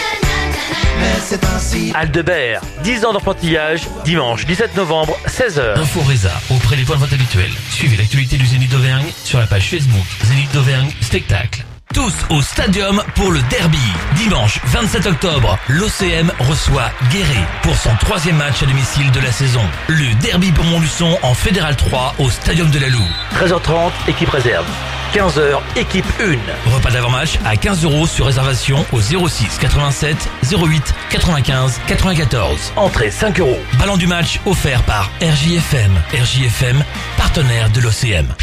Speaker 1: Aldebert, dix ans d'enfantillage, dimanche dix-sept novembre, seize heures. Inforesa, auprès des points de vente habituels. Suivez l'actualité du Zénith d'Auvergne sur la page Facebook Zénith d'Auvergne Spectacle. Tous au Stadium pour le derby. Dimanche vingt-sept octobre, l'O C M reçoit Guéret pour son troisième match à domicile de la saison. Le derby pour Montluçon en Fédéral trois au Stadium de la Loue. treize heures trente, équipe réserve. quinze heures, équipe un. Repas d'avant-match à quinze euros sur réservation au zéro six quatre-vingt-sept zéro huit quatre-vingt-quinze quatre-vingt-quatorze. Entrée cinq euros. Ballon du match offert par R J F M. R J F M, partenaire de l'O C M.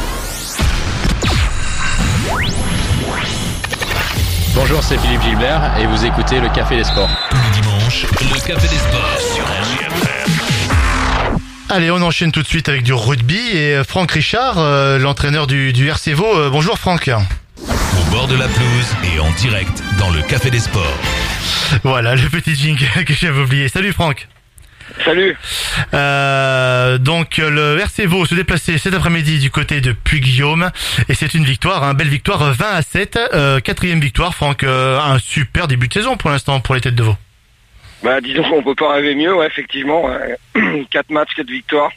Speaker 10: Bonjour, c'est Philippe Gilbert et vous écoutez le Café des Sports.
Speaker 1: Tous les dimanches, le Café des Sports sur R J F M.
Speaker 2: Allez, on enchaîne tout de suite avec du rugby et Franck Richard, euh, l'entraîneur du, du R C Vaud. Euh, bonjour Franck.
Speaker 1: Au bord de la pelouse et en direct dans le Café des Sports.
Speaker 2: Voilà, le petit jingle que j'avais oublié. Salut Franck.
Speaker 11: Salut.
Speaker 2: Euh, donc le R C Vaud se déplaçait cet après-midi du côté de Puy-Guillaume et c'est une victoire, une hein, belle victoire, vingt à sept, euh, quatrième victoire. Franck, euh, un super début de saison pour l'instant pour les Têtes de Vaud.
Speaker 11: Bah disons qu'on peut pas rêver mieux, ouais, effectivement. Ouais. quatre matchs, quatre victoires.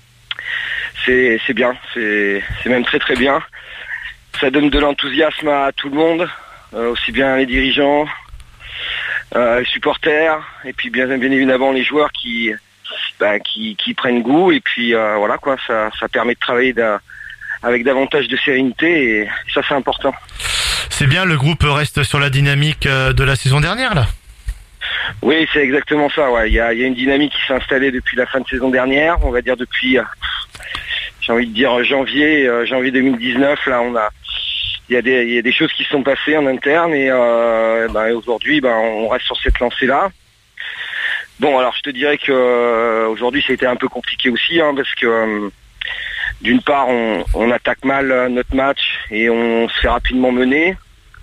Speaker 11: C'est c'est bien, c'est c'est même très très bien. Ça donne de l'enthousiasme à tout le monde, euh, aussi bien les dirigeants, euh, les supporters, et puis bien bien évidemment les joueurs qui bah, qui, qui prennent goût, et puis euh, voilà quoi, ça ça permet de travailler da, avec davantage de sérénité, et ça c'est important.
Speaker 2: C'est bien, le groupe reste sur la dynamique de la saison dernière là.
Speaker 11: Oui, c'est exactement ça. Ouais, il y a, y a une dynamique qui s'est installée depuis la fin de saison dernière. On va dire depuis, euh, j'ai envie de dire janvier, euh, janvier deux mille dix-neuf. Là, on a, il y a des, il y a des choses qui se sont passées en interne et euh, bah, aujourd'hui, bah, on reste sur cette lancée-là. Bon, alors je te dirais que euh, aujourd'hui, ça a été un peu compliqué aussi, hein, parce que euh, d'une part, on, on attaque mal notre match et on se fait rapidement mener.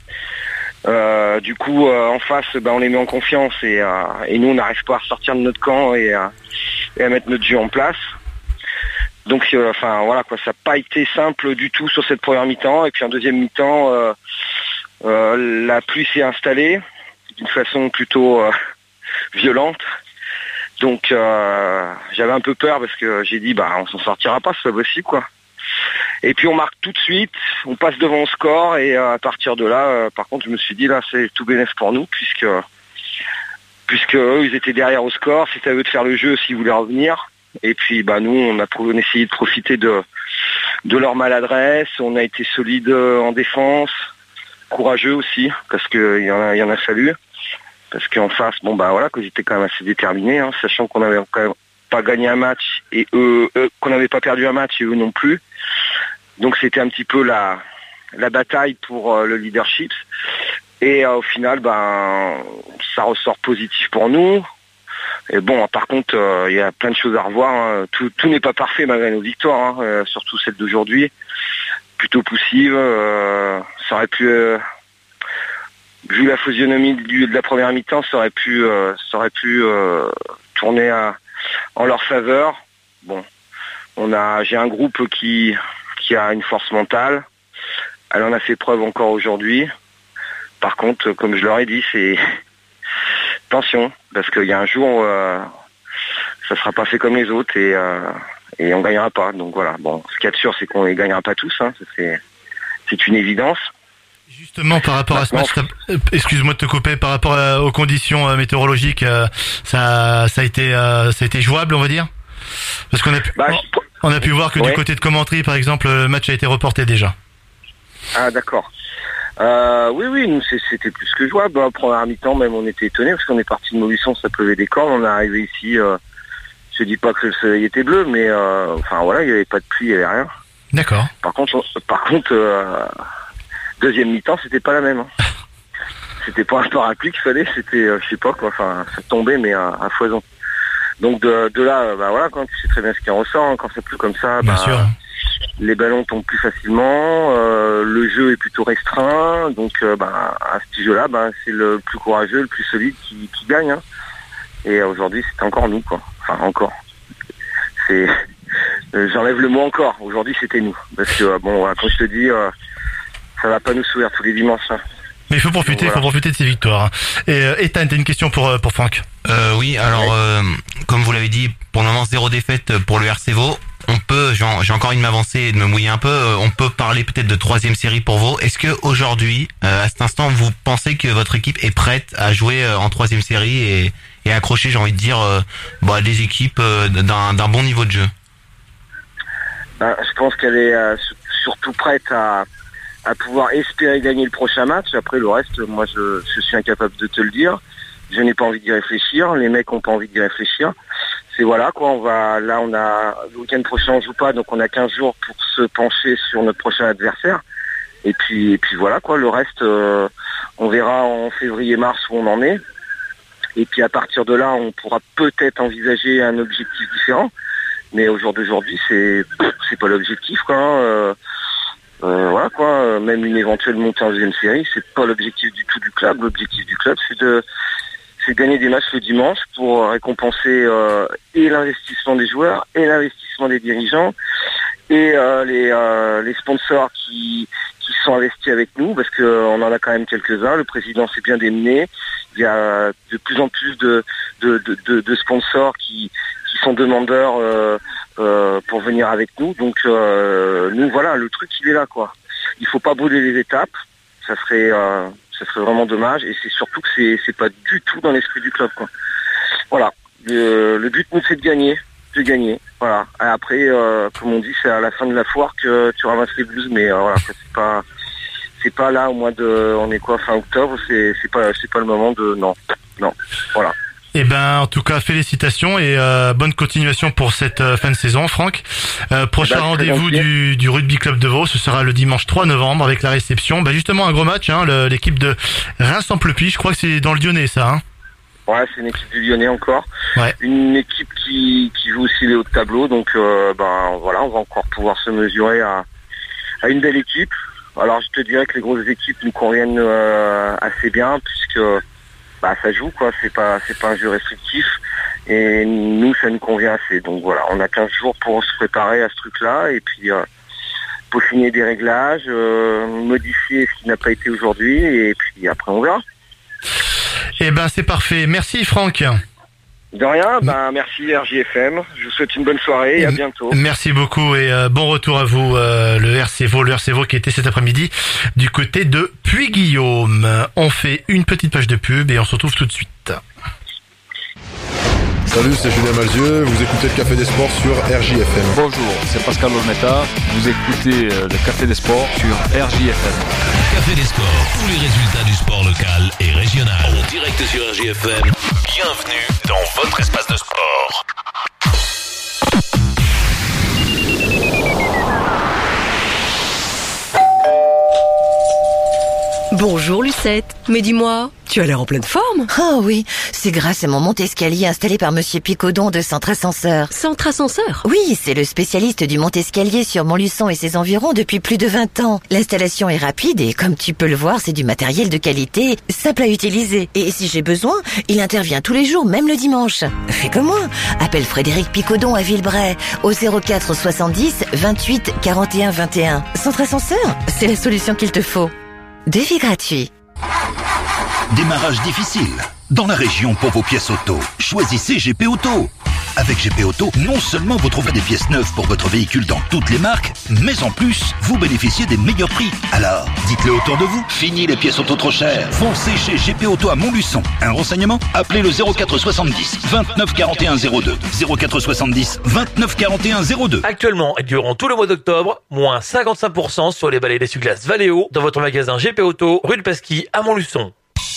Speaker 11: Euh, du coup, euh, en face, ben, on les met en confiance et, euh, et nous, on n'arrive pas à sortir de notre camp et, euh, et à mettre notre jeu en place. Donc, euh, enfin, voilà, quoi, ça n'a pas été simple du tout sur cette première mi-temps. Et puis en deuxième mi-temps, euh, euh, la pluie s'est installée d'une façon plutôt euh, violente. Donc, euh, j'avais un peu peur parce que j'ai dit, bah, on s'en sortira pas, c'est pas possible, quoi. Et puis on marque tout de suite, on passe devant le score et euh, à partir de là, euh, par contre, je me suis dit là, c'est tout bénef pour nous puisque puisque eux, ils étaient derrière au score, c'était à eux de faire le jeu s'ils voulaient revenir. Et puis bah nous, on a, on a essayé de profiter de de leur maladresse, on a été solide en défense, courageux aussi parce que il y en a, il y en a fallu parce qu'en face, bon bah voilà, que j'étais quand même assez déterminé, hein, sachant qu'on avait quand même pas gagné un match et eux, eux qu'on n'avait pas perdu un match et eux non plus. Donc c'était un petit peu la la bataille pour euh, le leadership et euh, au final ben ça ressort positif pour nous. Et bon, par contre il euh, y a plein de choses à revoir, hein. Tout tout n'est pas parfait malgré nos victoires, hein, euh, surtout celle d'aujourd'hui, plutôt poussive, euh, ça aurait pu euh, vu la physionomie du, de la première mi-temps, ça aurait pu euh, ça aurait pu euh, tourner à en leur faveur. Bon, on a, j'ai un groupe qui qui a une force mentale. Elle en a fait preuve encore aujourd'hui. Par contre, comme je leur ai dit, c'est attention parce qu'il y a un jour, euh, ça sera pas fait comme les autres et euh, et on gagnera pas. Donc voilà. Bon, ce qu'il y a de sûr, c'est qu'on les gagnera pas tous. Hein. C'est c'est une évidence.
Speaker 2: Justement, par rapport à ce match, excuse-moi de te couper, par rapport à, aux conditions euh, météorologiques, euh, ça, ça a été, euh, ça a été jouable, on va dire, parce qu'on a pu, bah, je... on a pu voir que ouais. Du côté de Commentry, par exemple, le match a été reporté déjà.
Speaker 11: Ah d'accord. Euh, oui, oui, nous c'était plus que jouable. Hein. Première mi-temps, même on était étonnés parce qu'on est parti de Montluçon, ça pleuvait des cordes. On est arrivé ici euh, je dis pas que le soleil était bleu, mais euh, enfin voilà, il y avait pas de pluie, il y avait rien.
Speaker 2: D'accord.
Speaker 11: Par contre, par contre, euh, deuxième mi-temps, c'était pas la même. Hein. C'était pas un parapluie qu'il fallait, c'était, euh, je sais pas quoi, enfin, ça tombait mais à, à foison. Donc de, de là, bah voilà, quand tu sais très bien ce qui en ressort, hein, quand c'est plus comme ça,
Speaker 2: Bien
Speaker 11: bah,
Speaker 2: sûr.
Speaker 11: les ballons tombent plus facilement, euh, le jeu est plutôt restreint, donc euh, bah, à ce petit jeu-là, bah, c'est le plus courageux, le plus solide qui, qui gagne. Hein. Et aujourd'hui, c'est encore nous, quoi. Enfin, encore. C'est, euh, j'enlève le mot encore. Aujourd'hui, c'était nous, parce que euh, bon, comme je te dis, euh, ça va pas nous sourire tous les dimanches. Hein.
Speaker 2: Mais il faut profiter, il
Speaker 11: voilà.
Speaker 2: faut profiter de ces victoires. Et euh, Ethan, t'as une question pour euh, pour Franck.
Speaker 3: Euh, oui, alors euh, comme vous l'avez dit, pour le moment zéro défaite pour le R C Vaud. On peut, j'ai j'ai encore envie de m'avancer et de me mouiller un peu. euh, On peut parler peut-être de troisième série pour Vaud. Est-ce que aujourd'hui, euh, à cet instant, vous pensez que votre équipe est prête à jouer euh, en troisième série et, et accrocher, j'ai envie de dire, euh, bah, des équipes euh, d'un d'un bon niveau de jeu?
Speaker 11: Ben, je pense qu'elle est euh, surtout prête à, à pouvoir espérer gagner le prochain match. Après le reste, moi je, je suis incapable de te le dire. Je n'ai pas envie d'y réfléchir. Les mecs n'ont pas envie d'y réfléchir. C'est voilà quoi. On va là, on a le week-end prochain on joue pas, donc on a quinze jours pour se pencher sur notre prochain adversaire. Et puis et puis voilà quoi. Le reste, euh, on verra en février-mars où on en est. Et puis à partir de là, on pourra peut-être envisager un objectif différent. Mais au jour d'aujourd'hui, c'est c'est pas l'objectif quoi. Hein. Euh, euh, voilà quoi. Même une éventuelle montée en deuxième série, c'est pas l'objectif du tout du club. L'objectif du club, c'est de c'est de gagner des matchs le dimanche pour récompenser euh, et l'investissement des joueurs et l'investissement des dirigeants et euh, les euh, les sponsors qui qui sont investis avec nous parce que euh, on en a quand même quelques-uns. Le président s'est bien démené. Il y a de plus en plus de de de, de, de sponsors qui qui sont demandeurs euh, euh, pour venir avec nous. Donc euh, nous voilà, le truc il est là quoi. Il faut pas brûler les étapes, ça serait euh, ça serait vraiment dommage et c'est surtout que c'est c'est pas du tout dans l'esprit du club quoi. Voilà, le, le but nous c'est de gagner, de gagner. Voilà. Et après euh, comme on dit, c'est à la fin de la foire que tu ramasses les blues, mais euh, voilà, c'est pas c'est pas là au mois de on est quoi fin octobre, c'est c'est pas c'est pas le moment de non non voilà.
Speaker 2: Eh ben, en tout cas, félicitations et euh, bonne continuation pour cette euh, fin de saison, Franck. Euh, prochain
Speaker 11: bah,
Speaker 2: rendez-vous du, du Rugby Club de Vaud, ce sera le dimanche trois novembre avec la réception. Bah justement, un gros match, hein, le, l'équipe de Reims-en-Pleupy. Je crois que c'est dans le Lyonnais, ça. Hein.
Speaker 11: Ouais, c'est une équipe du Lyonnais encore.
Speaker 2: Ouais.
Speaker 11: Une équipe qui, qui joue aussi les hauts de tableau, donc euh, ben voilà, on va encore pouvoir se mesurer à, à une belle équipe. Alors je te dirais que les grosses équipes nous conviennent euh, assez bien puisque bah ça joue quoi, c'est pas c'est pas un jeu restrictif et nous ça nous convient assez. Donc voilà, on a quinze jours pour se préparer à ce truc-là et puis euh, peaufiner des réglages, euh, modifier ce qui n'a pas été aujourd'hui et puis après on verra.
Speaker 2: Eh ben c'est parfait. Merci Franck.
Speaker 11: De rien, ben merci R J F M. Je vous souhaite une bonne soirée et à bientôt.
Speaker 2: Merci beaucoup et euh, bon retour à vous, euh, le R C Vaud, le R C Vaud qui était cet après-midi du côté de Puy-Guillaume. On fait une petite page de pub et on se retrouve tout de suite.
Speaker 12: Salut, c'est Julien Malzieu, vous écoutez le Café des Sports sur R J F M.
Speaker 10: Bonjour, c'est Pascal Olmeta, vous écoutez euh, le Café des Sports sur R J F M.
Speaker 1: Café des Sports, tous les résultats du sport local et régional. En direct sur R J F M, bienvenue dans votre espace de sport.
Speaker 13: Bonjour Lucette, mais dis-moi, tu as l'air en pleine forme.
Speaker 14: Oh oui, c'est grâce à mon monte-escalier installé par Monsieur Picodon de Centre Ascenseur.
Speaker 13: Centre Ascenseur ?
Speaker 14: Oui, c'est le spécialiste du monte-escalier sur Montluçon et ses environs depuis plus de vingt ans. L'installation est rapide et comme tu peux le voir, c'est du matériel de qualité, simple à utiliser. Et si j'ai besoin, il intervient tous les jours, même le dimanche. Fais comme moi, appelle Frédéric Picodon à Villebray au zéro quatre soixante-dix vingt-huit quarante et un vingt et un. Centre Ascenseur, c'est la solution qu'il te faut. Devis gratuit.
Speaker 15: Démarrage difficile. Dans la région pour vos pièces auto, choisissez G P Auto. Avec G P Auto, non seulement vous trouverez des pièces neuves pour votre véhicule dans toutes les marques, mais en plus, vous bénéficiez des meilleurs prix. Alors, dites-le autour de vous, fini les pièces auto trop chères. Foncez chez G P Auto à Montluçon. Un renseignement ? Appelez le zéro quatre soixante-dix vingt-neuf quarante et un zéro deux. zéro quatre soixante-dix vingt-neuf quarante et un zéro deux.
Speaker 16: Actuellement et durant tout le mois d'octobre, moins cinquante-cinq pour cent sur les balais d'essuie-glace Valeo dans votre magasin G P Auto, rue de Pasquis à Montluçon.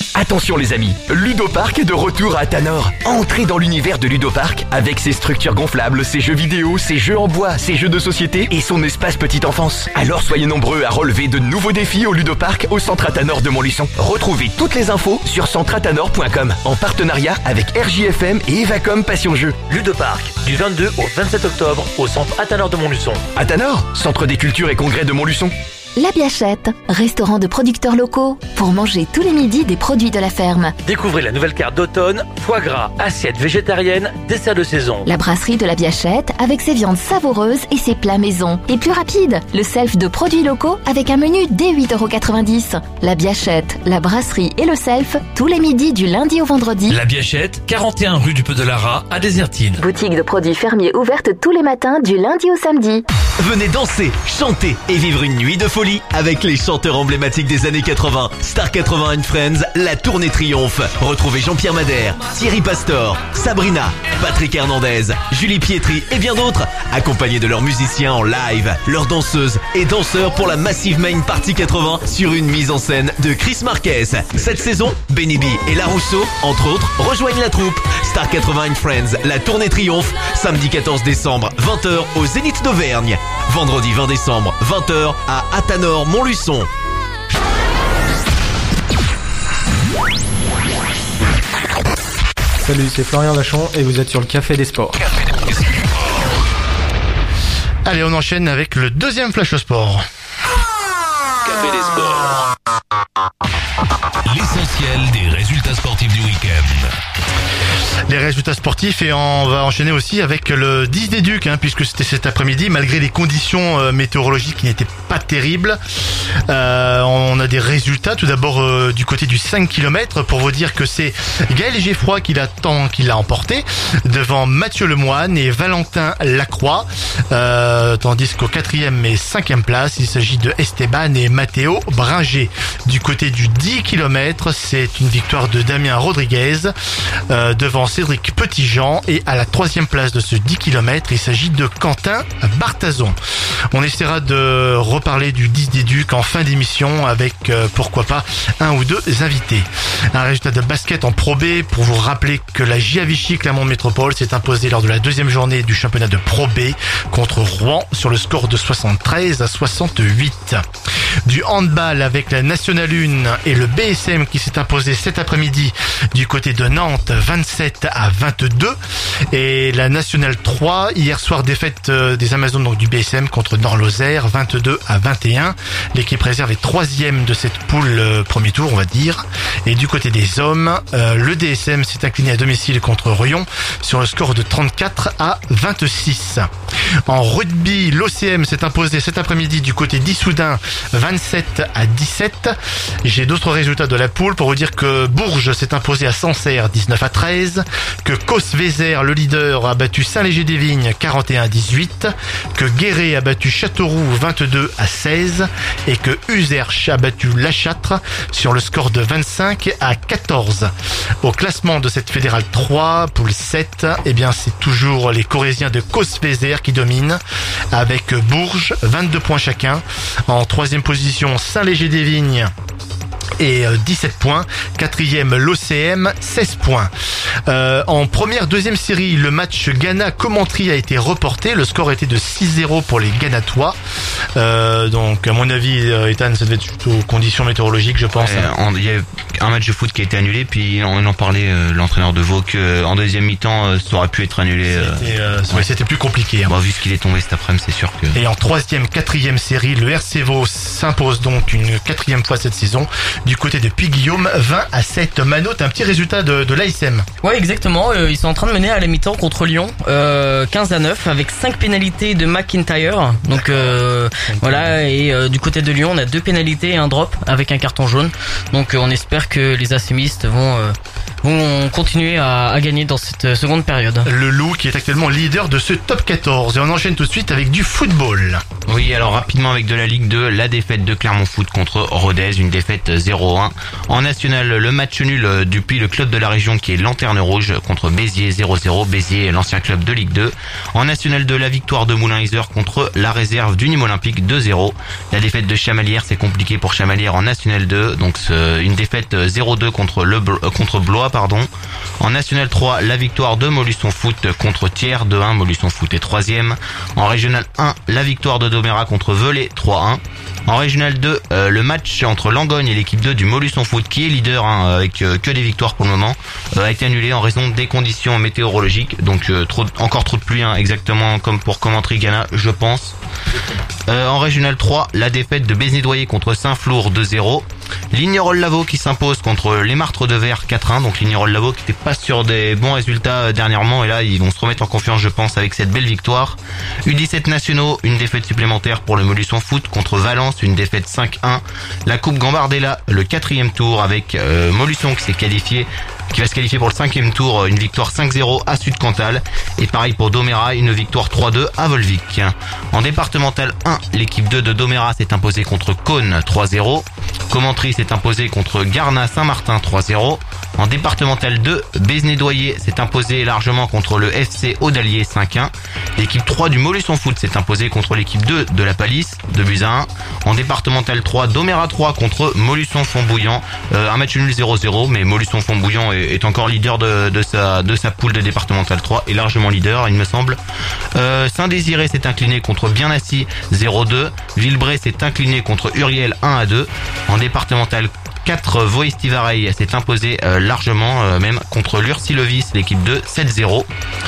Speaker 17: Attention les amis, Ludopark est de retour à Athanor. Entrez dans l'univers de Ludopark avec ses structures gonflables, ses jeux vidéo, ses jeux en bois, ses jeux de société et son espace petite enfance. Alors soyez nombreux à relever de nouveaux défis au Ludopark au centre Athanor de Montluçon. Retrouvez toutes les infos sur centre athanor point com en partenariat avec R J F M et Evacom Passion Jeux.
Speaker 16: Ludopark, du vingt-deux au vingt-sept octobre au centre Athanor de Montluçon.
Speaker 17: Athanor, centre des cultures et congrès de Montluçon.
Speaker 18: La Biachette, restaurant de producteurs locaux, pour manger tous les midis des produits de la ferme.
Speaker 16: Découvrez la nouvelle carte d'automne, foie gras, assiette végétarienne, dessert de saison.
Speaker 18: La brasserie de la Biachette avec ses viandes savoureuses et ses plats maison. Et plus rapide, le self de produits locaux avec un menu dès huit euros quatre-vingt-dix. La Biachette, la brasserie et le self, tous les midis du lundi au vendredi.
Speaker 1: La Biachette, quarante et un rue du Peu de Lara à Désertine.
Speaker 18: Boutique de produits fermiers ouverte tous les matins du lundi au samedi.
Speaker 19: Venez danser, chanter et vivre une nuit de folie avec les chanteurs emblématiques des années quatre-vingts. Star quatre-vingts and Friends, la tournée triomphe. Retrouvez Jean-Pierre Madère, Thierry Pastor, Sabrina, Patrick Hernandez, Julie Pietri et bien d'autres, accompagnés de leurs musiciens en live, leurs danseuses et danseurs pour la Massive Main Party quatre-vingts sur une mise en scène de Chris Marquez. Cette saison, Benny B et La Rousseau, entre autres, rejoignent la troupe. Star quatre-vingts and Friends, la tournée triomphe, samedi quatorze décembre, vingt heures au Zénith d'Auvergne. Vendredi vingt décembre, vingt heures à Athanor, Montluçon.
Speaker 20: Salut, c'est Florian Vachon et vous êtes sur le Café des Sports.
Speaker 2: Allez, on enchaîne avec le deuxième Flash Sport.
Speaker 1: Café des Sports. L'essentiel des résultats sportifs du week-end.
Speaker 2: Les résultats sportifs et on va enchaîner aussi avec le dix des Ducs, hein, puisque c'était cet après-midi, malgré les conditions euh, météorologiques qui n'étaient pas terribles. Euh, on a des résultats tout d'abord euh, du côté du cinq kilomètres pour vous dire que c'est Gaël Geffroy qui l'a tant qui l'a emporté devant Mathieu Lemoine et Valentin Lacroix, euh, tandis qu'au quatrième et cinquième place il s'agit de Esteban et Matteo Bringer. Du côté du dix kilomètres, c'est une victoire de Damien Rodriguez euh, devant Cédric Petitjean et à la troisième place de ce dix kilomètres, il s'agit de Quentin Bartazon. On essaiera de reparler du dix des Ducs en fin d'émission avec euh, pourquoi pas un ou deux invités. Un résultat de basket en Pro B pour vous rappeler que la J A Vichy Clermont Métropole s'est imposée lors de la deuxième journée du championnat de Pro B contre Rouen sur le score de soixante-treize à soixante-huit. Du handball avec la Nationale un et le B S M qui s'est imposé cet après-midi du côté de Nantes vingt-sept à vingt-deux et la Nationale trois hier soir défaite des Amazones donc du B S M contre Nord-Lozère vingt-deux à vingt et un. L'équipe réserve est troisième de cette poule euh, premier tour on va dire. Et du côté des hommes, euh, le D S M s'est incliné à domicile contre Rion sur le score de trente-quatre à vingt-six. En rugby, l'O C M s'est imposé cet après-midi du côté d'Issoudun vingt-sept à dix-sept. J'ai d'autres résultats de la poule pour vous dire que Bourges s'est imposé à Sancerre dix-neuf à treize, que Causse-Vézère, le leader, a battu Saint-Léger-des-Vignes quarante et un à dix-huit, que Guéret a battu Châteauroux vingt-deux à seize et que Uzerche a battu La Châtre sur le score de vingt-cinq à quatorze. Au classement de cette fédérale trois, poule sept, eh bien c'est toujours les Corésiens de Causse-Vézère qui dominent avec Bourges, vingt-deux points chacun. En troisième position, Saint-Léger-des-Vignes et dix-sept points. Quatrième, l'O C M, seize points. Euh, en première, deuxième série, le match Ghana-Commentry a été reporté. Le score était de six zéro pour les Ghanatois. Euh, donc, à mon avis, Ethan, ça devait être plutôt conditions météorologiques, je pense.
Speaker 3: Euh, il y a eu un match de foot qui a été annulé, puis on en parlait, euh, l'entraîneur de Vaud, qu'en deuxième mi-temps, euh, ça aurait pu être annulé.
Speaker 2: C'était, euh,
Speaker 3: euh,
Speaker 2: ouais, c'était plus compliqué. Hein.
Speaker 3: Bon, vu ce qu'il est tombé cet après-midi, c'est sûr que...
Speaker 2: Et en troisième, quatrième série, le R C Vaud s'impose donc une quatrième fois cette saison. Du côté de Puy-Guillaume, vingt à sept. Mano, t'as un petit résultat de, de l'A S M.
Speaker 5: Ouais, exactement. Euh, ils sont en train de mener à la mi-temps contre Lyon, euh, quinze à neuf, avec cinq pénalités de McIntyre. Donc euh, voilà, et euh, du côté de Lyon, on a deux pénalités et un drop avec un carton jaune. Donc euh, on espère que les ACMistes vont euh, vont continuer à, à gagner dans cette seconde période.
Speaker 2: Le Loup qui est actuellement leader de ce top quatorze. Et on enchaîne tout de suite avec du football.
Speaker 3: Oui, alors rapidement avec de la Ligue deux, la défaite de Clermont Foot contre Rodez, une défaite zéro un. En national, le match nul depuis le club de la région qui est Lanterne Rouge contre Béziers zéro zéro, Béziers l'ancien club de Ligue deux. En national deux, la victoire de Moulins-Isère contre la réserve du Nîmes Olympique deux zéro. La défaite de Chamalières, c'est compliqué pour Chamalières en national deux, donc une défaite zéro deux contre le contre Blois, pardon. En national trois, la victoire de Molusson Foot contre Thiers deux un, Molusson Foot est troisième. En régional un, la victoire de Domérat contre Velay trois un. En régional deux, euh, le match entre Langogne et l'équipe deux du Molusson Foot, qui est leader hein, avec euh, que des victoires pour le moment, euh, a été annulé en raison des conditions météorologiques. Donc euh, trop, encore trop de pluie, hein, exactement comme pour Commentry-Ghana, je pense. Euh, en régional trois, la défaite de Besnédoyer contre Saint-Flour deux zéro. Lignerolles-Lavaux qui s'impose contre les Martres de Verre quatre un. Donc Lignerolles-Lavaux qui n'était pas sur des bons résultats dernièrement, et là ils vont se remettre en confiance je pense avec cette belle victoire. U dix-sept nationaux, une défaite supplémentaire pour le Molusson Foot contre Valence, une défaite cinq un. La Coupe Gambardella, le quatrième tour avec euh, Molusson qui s'est qualifié, qui va se qualifier pour le cinquième tour, une victoire cinq zéro à Sud-Cantal. Et pareil pour Domérat, une victoire trois deux à Volvic. En départemental un, l'équipe deux de Domérat s'est imposée contre Caunes trois zéro. Commentry s'est imposé contre Garnas-Saint-Martin trois zéro. En départemental deux, Besnédoyer s'est imposé largement contre le F C Audalier cinq un. L'équipe trois du Molusson Foot s'est imposée contre l'équipe deux de la Palisse deux buts à un. En départemental trois, Domérat trois contre Molusson-Fontbouillant. Euh, un match nul zéro zéro, mais Molusson-Fontbouillant est, est encore leader de, de sa de sa poule de départemental trois, et largement leader il me semble. Euh, Saint-Désiré s'est incliné contre Bien-Assis zéro deux. Villebray s'est incliné contre Uriel un à deux. En départemental quatre, Voïs-Tivareil s'est imposé euh, largement, euh, même contre l'Ursilevis, l'équipe deux, sept zéro.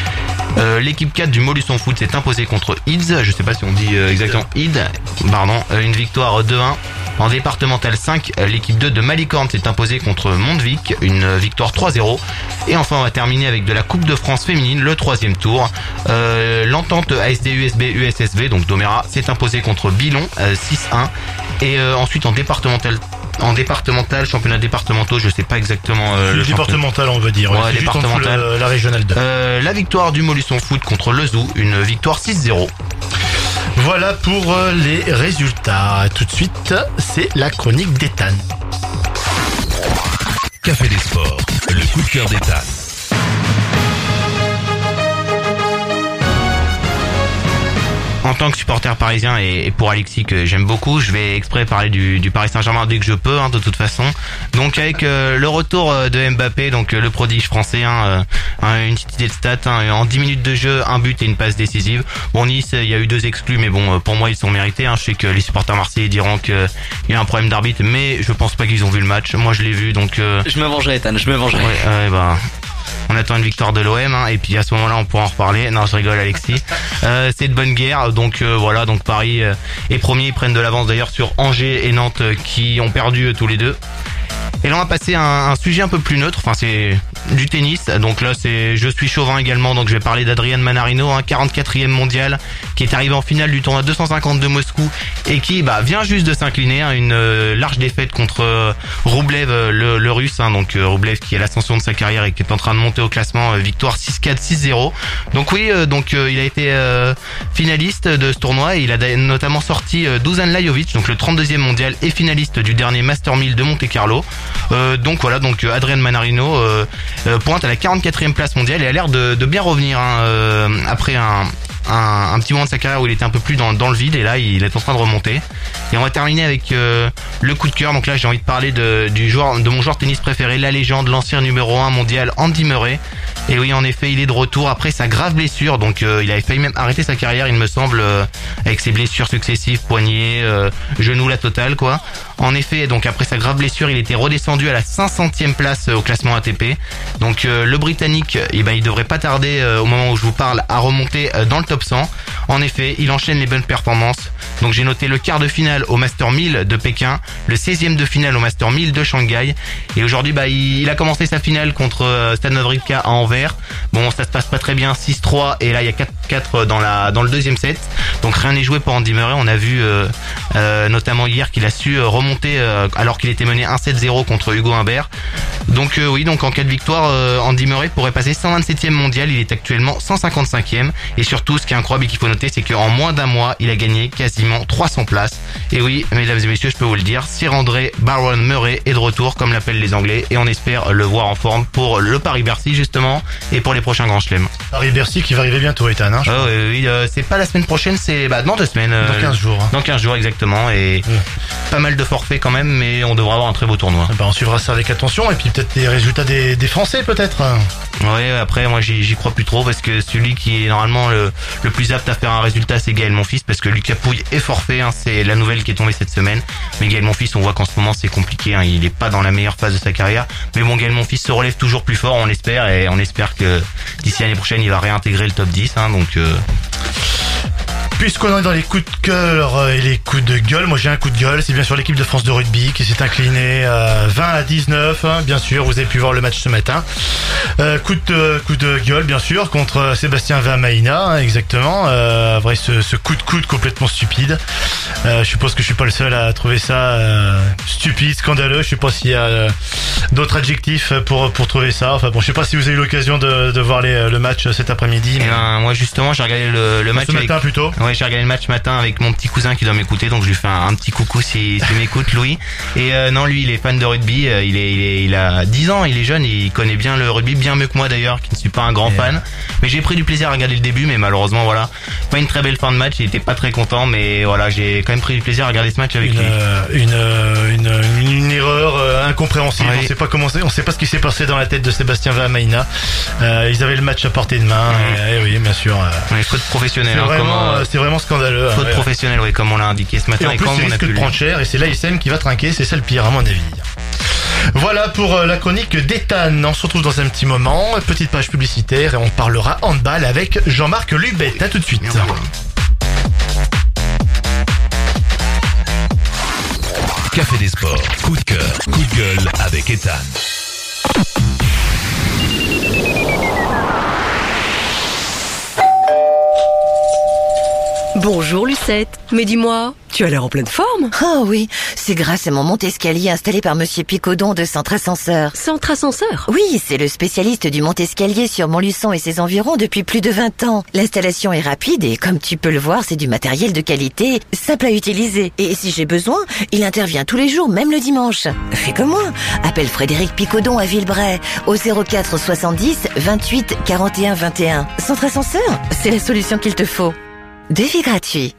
Speaker 3: Euh, l'équipe quatre du Molusson Foot s'est imposée contre Ids, je sais pas si on dit euh, exactement Id, pardon, euh, une victoire deux un. En départemental cinq, euh, l'équipe deux de Malicorne s'est imposée contre Montvic, une euh, victoire trois zéro. Et enfin on va terminer avec de la Coupe de France féminine, le troisième tour. Euh, L'entente A S D U S B U S S V, donc Domérat, s'est imposée contre Bilon euh, six un. Et euh, ensuite en départemental En départemental, championnat départementaux, je sais pas exactement euh,
Speaker 2: le départemental on va dire.
Speaker 3: Ouais,
Speaker 2: ouais,
Speaker 3: départemental.
Speaker 2: Le, la régionale deux.
Speaker 3: Euh, la victoire du Molusson Foot contre le Zou, une victoire six zéro.
Speaker 2: Voilà pour euh, les résultats. Tout de suite, c'est la chronique d'Ethan.
Speaker 1: Café des Sports, le coup de cœur d'Ethan.
Speaker 3: En tant que supporter parisien et pour Alexis que j'aime beaucoup, je vais exprès parler du, du Paris Saint-Germain dès que je peux, hein, de toute façon. Donc avec euh, le retour de Mbappé, donc euh, le prodige français, hein, euh, une petite idée de stats, hein, en dix minutes de jeu, un but et une passe décisive. Bon, Nice, il y a eu deux exclus, mais bon, pour moi ils sont mérités. Hein. Je sais que les supporters marseillais diront qu'il y a un problème d'arbitre, mais je pense pas qu'ils ont vu le match. Moi je l'ai vu, donc... Euh...
Speaker 5: Je me vengerai, Ethan, je me vengerai.
Speaker 3: Ouais, euh, bah... On attend une victoire de l'O M, hein, et puis à ce moment-là on pourra en reparler. Non, je rigole Alexis. Euh, c'est de bonne guerre, donc euh, voilà, donc Paris euh, est premier, ils prennent de l'avance d'ailleurs sur Angers et Nantes euh, qui ont perdu euh, tous les deux. Et là on va passer à un, un sujet un peu plus neutre, enfin c'est du tennis, donc là c'est je suis chauvin également, donc je vais parler d'Adrian Manarino, hein, quarante-quatrième mondial, qui est arrivé en finale du tournoi deux cent cinquante de Moscou et qui bah, vient juste de s'incliner, hein, une euh, large défaite contre euh, Roublev, euh, le, le russe, hein, donc euh, Roublev qui est à l'ascension de sa carrière et qui est en train de monter au classement, euh, victoire six quatre, six zéro. Donc oui, euh, donc euh, il a été euh, finaliste de ce tournoi et il a notamment sorti euh, Dusan Lajovic, donc le trente-deuxième mondial et finaliste du dernier Master mille de Monte-Carlo. Euh, donc voilà, donc euh, Adrian Manarino euh, euh, pointe à la quarante-quatrième place mondiale et a l'air de, de bien revenir, hein, euh, après un, un, un petit moment de sa carrière où il était un peu plus dans, dans le vide, et là il est en train de remonter. Et on va terminer avec euh, le coup de cœur. Donc là j'ai envie de parler de, du joueur, de mon joueur de tennis préféré, la légende, l'ancien numéro un mondial Andy Murray. Et oui, en effet, il est de retour après sa grave blessure. Donc euh, il avait failli même arrêter sa carrière, il me semble, euh, avec ses blessures successives, poignet, euh, genou, la totale quoi. En effet, donc après sa grave blessure, il était redescendu à la cinq centième place au classement A T P. Donc euh, le Britannique, eh ben il devrait pas tarder euh, au moment où je vous parle à remonter euh, dans le top cent. En effet, il enchaîne les bonnes performances. Donc j'ai noté le quart de finale au Master mille de Pékin, le seizième de finale au Master mille de Shanghai, et aujourd'hui bah il, il a commencé sa finale contre euh, Stade Wawrinka à Anvers. Bon, ça se passe pas très bien, six trois, et là il y a quatre dans la dans le deuxième set. Donc rien n'est joué pour Andy Murray. On a vu euh, euh, notamment hier qu'il a su remonter euh, alors qu'il était mené un sept zéro contre Hugo Humbert. Donc euh, oui, donc en cas de victoire, euh, Andy Murray pourrait passer cent vingt-septième mondial. Il est actuellement cent cinquante-cinquième. Et surtout, ce qui est incroyable et qu'il faut noter, c'est qu'en moins d'un mois, il a gagné quasiment trois cents places. Et oui, mesdames et messieurs, je peux vous le dire, Sir André Baron Murray est de retour, comme l'appellent les Anglais, et on espère le voir en forme pour le Paris-Bercy justement et pour les prochains grands chelems.
Speaker 2: Paris-Bercy qui va arriver bientôt, Ethan. Hein,
Speaker 3: oh, oui, oui euh, c'est pas la semaine prochaine, c'est bah, dans deux semaines. Euh,
Speaker 2: dans quinze jours. Hein.
Speaker 3: Dans quinze jours exactement, et mmh. pas mal de forfaits quand même, mais on devrait avoir un très beau tournoi.
Speaker 2: Bah, on suivra ça avec attention, et puis peut-être les résultats des, des Français peut-être.
Speaker 3: Oui, après moi j'y, j'y crois plus trop parce que celui qui est normalement le, le plus apte à faire un résultat, c'est Gaël Monfils, parce que Lucas Pouille est forfait, hein, c'est la nouvelle qui est tombée cette semaine. Mais Gaël Monfils, on voit qu'en ce moment c'est compliqué, hein, il est pas dans la meilleure phase de sa carrière. Mais bon, Gaël Monfils se relève toujours plus fort, on l'espère, et on espère que d'ici l'année prochaine il va réintégrer le top dix, hein, donc... Euh...
Speaker 2: Puisqu'on est dans les coups de cœur et les coups de gueule, moi j'ai un coup de gueule, c'est bien sûr l'équipe de France de rugby qui s'est inclinée euh, vingt à dix-neuf, hein, bien sûr, vous avez pu voir le match ce matin. Euh, coup de coup de gueule bien sûr contre Sébastien Vamaina, hein, exactement. Euh, vrai ce, ce coup de coude complètement stupide. Euh, je suppose que je suis pas le seul à trouver ça euh, stupide, scandaleux. Je sais pas s'il y a euh, d'autres adjectifs pour pour trouver ça. Enfin bon, je sais pas si vous avez eu l'occasion de, de voir les, le match cet après-midi.
Speaker 3: Mais... Eh ben, moi justement j'ai regardé le, le match
Speaker 2: ce matin
Speaker 3: avec...
Speaker 2: plutôt.
Speaker 3: Ouais, j'ai regardé le match ce matin avec mon petit cousin qui doit m'écouter, donc je lui fais un, un petit coucou si s'il m'écoute, Louis. Et euh, non, lui il est fan de rugby, euh, il est il est il a dix ans, il est jeune, il connaît bien le rugby, bien mieux que moi d'ailleurs, qui ne suis pas un grand et fan. Mais j'ai pris du plaisir à regarder le début, mais malheureusement voilà, pas une très belle fin de match, il était pas très content, mais voilà, j'ai quand même pris du plaisir à regarder ce match avec
Speaker 2: une,
Speaker 3: lui.
Speaker 2: Euh, une, euh, une une une erreur euh, incompréhensible, oui. On sait pas comment c'est, on sait pas ce qui s'est passé dans la tête de Sébastien Vamaina. Euh, ils avaient le match à portée de main, mmh. et, et oui, bien sûr. Euh,
Speaker 3: ouais, faute professionnelle,
Speaker 2: c'est,
Speaker 3: hein,
Speaker 2: vraiment,
Speaker 3: comment,
Speaker 2: euh, c'est vraiment scandaleux.
Speaker 3: Faute
Speaker 2: ouais.
Speaker 3: professionnelle, oui, comme on l'a indiqué ce matin.
Speaker 2: Et en plus, il risque de prendre cher, et c'est l'A S M qui va trinquer, c'est ça le pire à mon avis. Voilà pour la chronique d'Ethan. On se retrouve dans un petit moment, petite page publicitaire, et on parlera handball avec Jean-Marc Lubet. À tout de suite.
Speaker 1: Café des sports, coup de cœur, coup de gueule avec Ethan.
Speaker 13: Bonjour Lucette, mais dis-moi, tu as l'air en pleine forme.
Speaker 14: Oh oui, c'est grâce à mon monte-escalier installé par Monsieur Picodon de Centre Ascenseur.
Speaker 13: Centre Ascenseur ?
Speaker 14: Oui, c'est le spécialiste du monte-escalier sur Montluçon et ses environs depuis plus de vingt ans. L'installation est rapide et comme tu peux le voir, c'est du matériel de qualité, simple à utiliser. Et si j'ai besoin, il intervient tous les jours, même le dimanche. Fais comme moi, appelle Frédéric Picodon à Villebray au zéro quatre soixante-dix vingt-huit quarante et un vingt et un. Centre Ascenseur, c'est la solution qu'il te faut. Devis gratuit.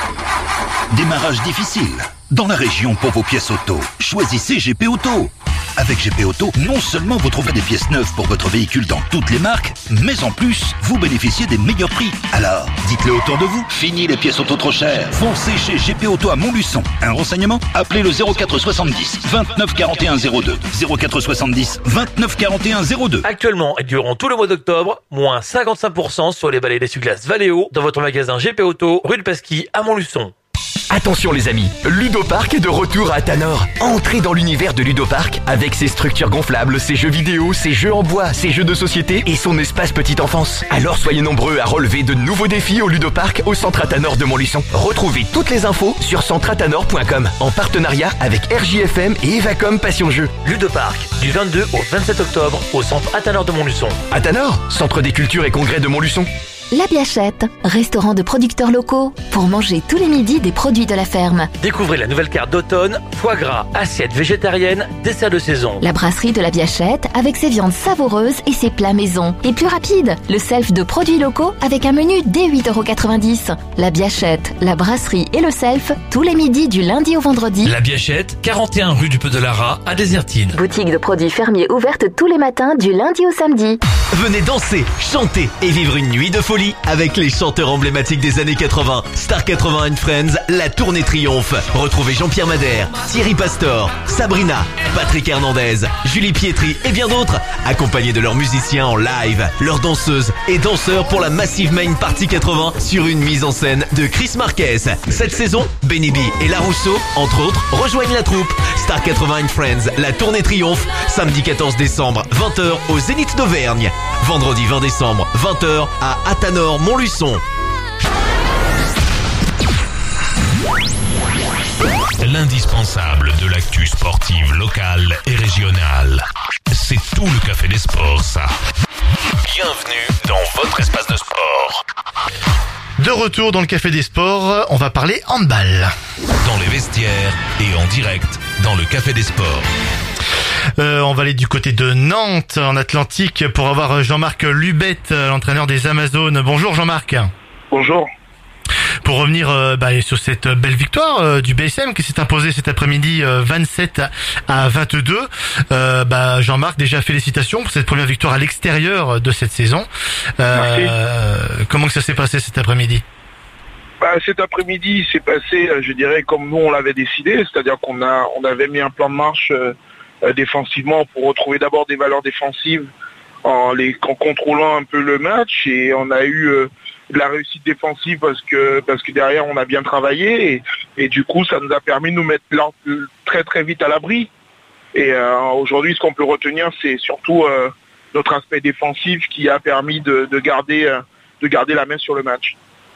Speaker 15: Démarrage difficile. Dans la région pour vos pièces auto, choisissez G P Auto. Avec G P Auto, non seulement vous trouverez des pièces neuves pour votre véhicule dans toutes les marques, mais en plus, vous bénéficiez des meilleurs prix. Alors, dites-le autour de vous, fini les pièces auto trop chères. Foncez chez G P Auto à Montluçon. Un renseignement ? Appelez le zéro quatre soixante-dix vingt-neuf quarante et un zéro deux. zéro quatre soixante-dix vingt-neuf quarante et un zéro deux.
Speaker 16: Actuellement et durant tout le mois d'octobre, moins cinquante-cinq pour cent sur les balais d'essuie-glace Valeo dans votre magasin G P Auto, rue de Pasquis à Montluçon.
Speaker 17: Attention les amis, Ludopark est de retour à Tanor. Entrez dans l'univers de Ludopark avec ses structures gonflables, ses jeux vidéo, ses jeux en bois, ses jeux de société et son espace petite enfance. Alors soyez nombreux à relever de nouveaux défis au Ludopark au Centre Tanor de Montluçon. Retrouvez toutes les infos sur centre tanor point com en partenariat avec R J F M et Evacom Passion Jeux.
Speaker 16: Ludopark, du vingt-deux au vingt-sept octobre au Centre Tanor de Montluçon.
Speaker 17: À Tanor, Centre des cultures et congrès de Montluçon.
Speaker 18: La Biachette, restaurant de producteurs locaux pour manger tous les midis des produits de la ferme.
Speaker 16: Découvrez la nouvelle carte d'automne, foie gras, assiette végétarienne, dessert de saison.
Speaker 18: La brasserie de la Biachette avec ses viandes savoureuses et ses plats maison. Et plus rapide, le self de produits locaux avec un menu dès huit euros quatre-vingt-dix. La Biachette, la brasserie et le self tous les midis du lundi au vendredi.
Speaker 19: La Biachette, quarante et un rue du Peu de Lara à Désertine.
Speaker 18: Boutique de produits fermiers ouverte tous les matins du lundi au samedi.
Speaker 19: Venez danser, chanter et vivre une nuit de folie avec les chanteurs emblématiques des années quatre-vingts. Star quatre-vingts and Friends, la tournée triomphe. Retrouvez Jean-Pierre Madère, Thierry Pastor, Sabrina, Patrick Hernandez, Julie Pietri et bien d'autres, accompagnés de leurs musiciens en live, leurs danseuses et danseurs pour la Massive Main Party quatre-vingts sur une mise en scène de Chris Marquez. Cette saison, Benny B et La Rousseau, entre autres, rejoignent la troupe. Star quatre-vingts and Friends, la tournée triomphe, samedi quatorze décembre, vingt heures au Zénith d'Auvergne. Vendredi vingt décembre, vingt heures à Atta Tanor, Montluçon.
Speaker 1: L'indispensable de l'actu sportive locale et régionale. C'est tout le Café des Sports, ça. Bienvenue dans votre espace de sport.
Speaker 2: De retour dans le Café des Sports, on va parler handball.
Speaker 1: Dans les vestiaires et en direct dans le Café des Sports.
Speaker 2: Euh, on va aller du côté de Nantes, en Atlantique, pour avoir Jean-Marc Lubette, l'entraîneur des Amazones. Bonjour Jean-Marc.
Speaker 21: Bonjour.
Speaker 2: Pour revenir euh, bah, sur cette belle victoire euh, du B S M qui s'est imposée cet après-midi euh, vingt-sept à vingt-deux. Euh, bah, Jean-Marc, déjà félicitations pour cette première victoire à l'extérieur de cette saison. Euh, Merci. Comment que ça s'est passé cet après-midi?
Speaker 21: Bah, cet après-midi, c'est passé, je dirais, comme nous on l'avait décidé, c'est-à-dire qu'on a, on avait mis un plan de marche euh, défensivement pour retrouver d'abord des valeurs défensives en les en contrôlant un peu le match, et on a eu euh, de la réussite défensive parce que parce que derrière on a bien travaillé, et, et du coup ça nous a permis de nous mettre là, très très vite à l'abri. Et euh, aujourd'hui, ce qu'on peut retenir, c'est surtout euh, notre aspect défensif qui a permis de, de garder euh, de garder la main sur le match.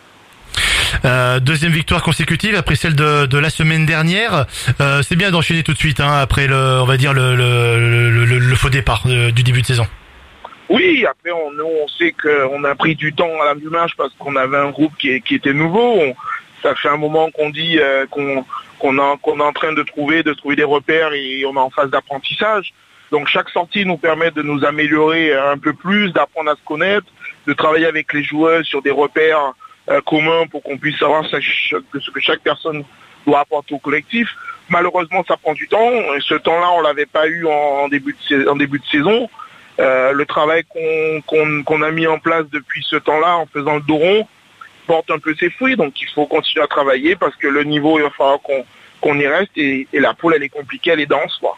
Speaker 2: Euh, deuxième victoire consécutive après celle de, de la semaine dernière. Euh, c'est bien d'enchaîner tout de suite hein, après le, on va dire le, le, le, le, le faux départ de, du début de saison.
Speaker 21: Oui, après on, nous, on sait qu'on a pris du temps à l'allumage parce qu'on avait un groupe qui, qui était nouveau. On, ça fait un moment qu'on dit euh, qu'on qu'on, a, qu'on est en train de trouver, de trouver des repères, et on est en phase d'apprentissage. Donc chaque sortie nous permet de nous améliorer un peu plus, d'apprendre à se connaître, de travailler avec les joueurs sur des repères euh, communs pour qu'on puisse savoir ce que chaque personne doit apporter au collectif. Malheureusement, ça prend du temps. Et ce temps-là, on l'avait pas eu en début de, en début de saison. Euh, le travail qu'on, qu'on, qu'on a mis en place depuis ce temps-là en faisant le dos rond porte un peu ses fruits, donc il faut continuer à travailler parce que le niveau, il va falloir qu'on, qu'on y reste, et, et la poule elle est compliquée, elle est dense quoi.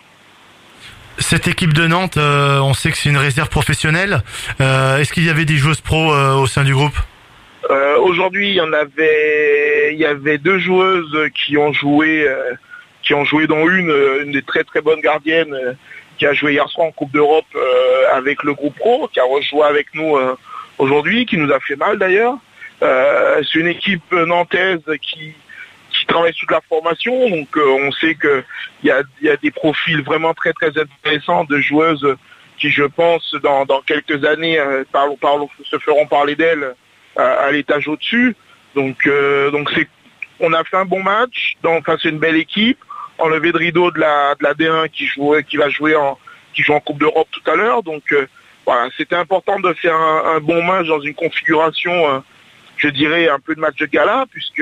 Speaker 2: Cette équipe de Nantes, euh, on sait que c'est une réserve professionnelle. Euh, est-ce qu'il y avait des joueuses pro euh, au sein du groupe?
Speaker 21: euh, Aujourd'hui, il y en avait, il y avait deux joueuses qui ont joué, euh, qui ont joué dont une, une des très très bonnes gardiennes. Euh, qui a joué hier soir en Coupe d'Europe euh, avec le groupe pro, qui a rejoué avec nous euh, aujourd'hui, qui nous a fait mal d'ailleurs. Euh, c'est une équipe nantaise qui, qui travaille sur de la formation, donc euh, on sait qu'il y a, y a des profils vraiment très très intéressants de joueuses qui, je pense, dans, dans quelques années euh, parlons, parlons, se feront parler d'elles euh, à l'étage au-dessus. Donc, euh, donc c'est, on a fait un bon match, donc, enfin, c'est une belle équipe. Enlevé de rideau de la de la D un qui joue qui va jouer en qui joue en Coupe d'Europe tout à l'heure, donc euh, voilà, c'était important de faire un, un bon match dans une configuration euh, je dirais un peu de match de gala, puisque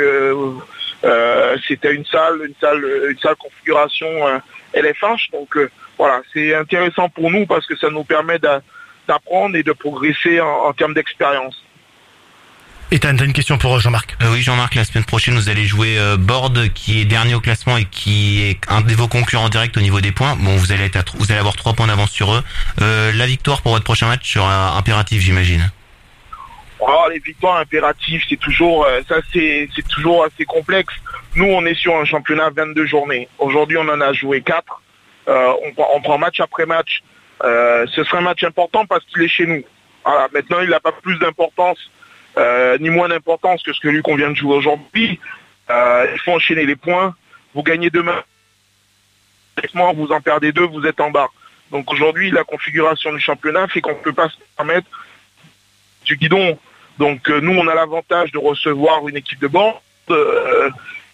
Speaker 21: euh, c'était une salle une salle une salle configuration euh, L F H, donc euh, voilà, c'est intéressant pour nous parce que ça nous permet d'a, d'apprendre et de progresser en, en termes d'expérience.
Speaker 2: Et t'as une question pour Jean-Marc.
Speaker 3: Euh, oui, Jean-Marc, la semaine prochaine, vous allez jouer euh, Borde, qui est dernier au classement et qui est un de vos concurrents directs au niveau des points. Bon, vous allez être à, vous allez avoir trois points d'avance sur eux. Euh, la victoire pour votre prochain match sera impérative, j'imagine.
Speaker 21: Oh, les victoires impératives, c'est toujours, euh, ça c'est, c'est toujours assez complexe. Nous, on est sur un championnat vingt-deux journées. Aujourd'hui, on en a joué quatre. Euh, on, on prend match après match. Euh, ce sera un match important parce qu'il est chez nous. Voilà. Maintenant, il n'a pas plus d'importance. Euh, ni moins d'importance que ce que lui qu'on vient de jouer aujourd'hui. Euh, il faut enchaîner les points. Vous gagnez demain, vous en perdez deux, vous êtes en bas. Donc aujourd'hui, la configuration du championnat fait qu'on ne peut pas se permettre du guidon. Donc euh, nous, on a l'avantage de recevoir une équipe de Borde. Euh...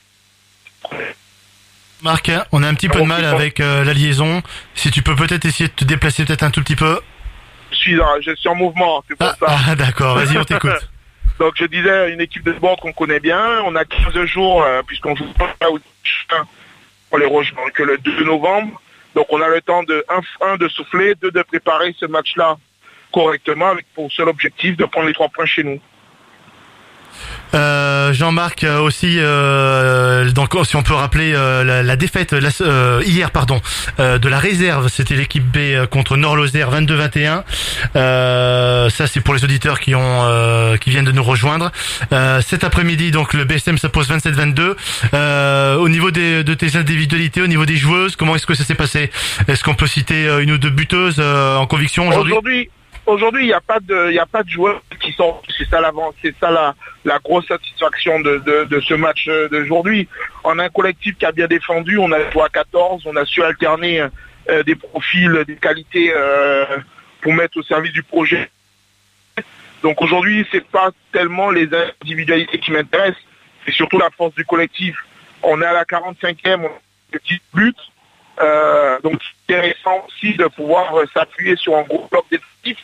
Speaker 2: Marc, on a un petit peu de mal avec euh, la liaison. Si tu peux peut-être essayer de te déplacer peut-être un tout petit peu.
Speaker 21: Je suis, je suis en mouvement, c'est pour
Speaker 2: ah,
Speaker 21: ça.
Speaker 2: Ah d'accord, vas-y, on t'écoute.
Speaker 21: Donc je disais, une équipe de Borde qu'on connaît bien, on a quinze jours, euh, puisqu'on joue pas pour les rejoindre que le deux novembre. Donc on a le temps de, un, un de souffler, deux de préparer ce match-là correctement, avec pour seul objectif de prendre les trois points chez nous.
Speaker 2: Euh, Jean-Marc euh, aussi, euh, donc si on peut rappeler euh, la, la défaite la, euh, hier pardon euh, de la réserve, c'était l'équipe B euh, contre Nord-Lozère vingt-deux vingt et un. Euh, ça c'est pour les auditeurs qui ont euh, qui viennent de nous rejoindre. Euh, cet après-midi donc le B S M s'impose vingt-sept vingt-deux. Euh, au niveau des, de tes individualités, au niveau des joueuses, comment est-ce que ça s'est passé? Est-ce qu'on peut citer une ou deux buteuses euh, en conviction aujourd'hui?
Speaker 21: Aujourd'hui aujourd'hui, il n'y a pas de, il y a pas de joueurs qui sont, c'est ça l'avant, c'est ça la, la grosse satisfaction de, de, de ce match d'aujourd'hui. On a un collectif qui a bien défendu, on a joué à quatorze, on a su alterner euh, des profils, des qualités euh, pour mettre au service du projet. Donc aujourd'hui, c'est pas tellement les individualités qui m'intéressent, c'est surtout la force du collectif. On est à la quarante-cinquième, on a un petit but. Euh, donc c'est intéressant aussi de pouvoir euh, s'appuyer sur un gros bloc d'effectifs.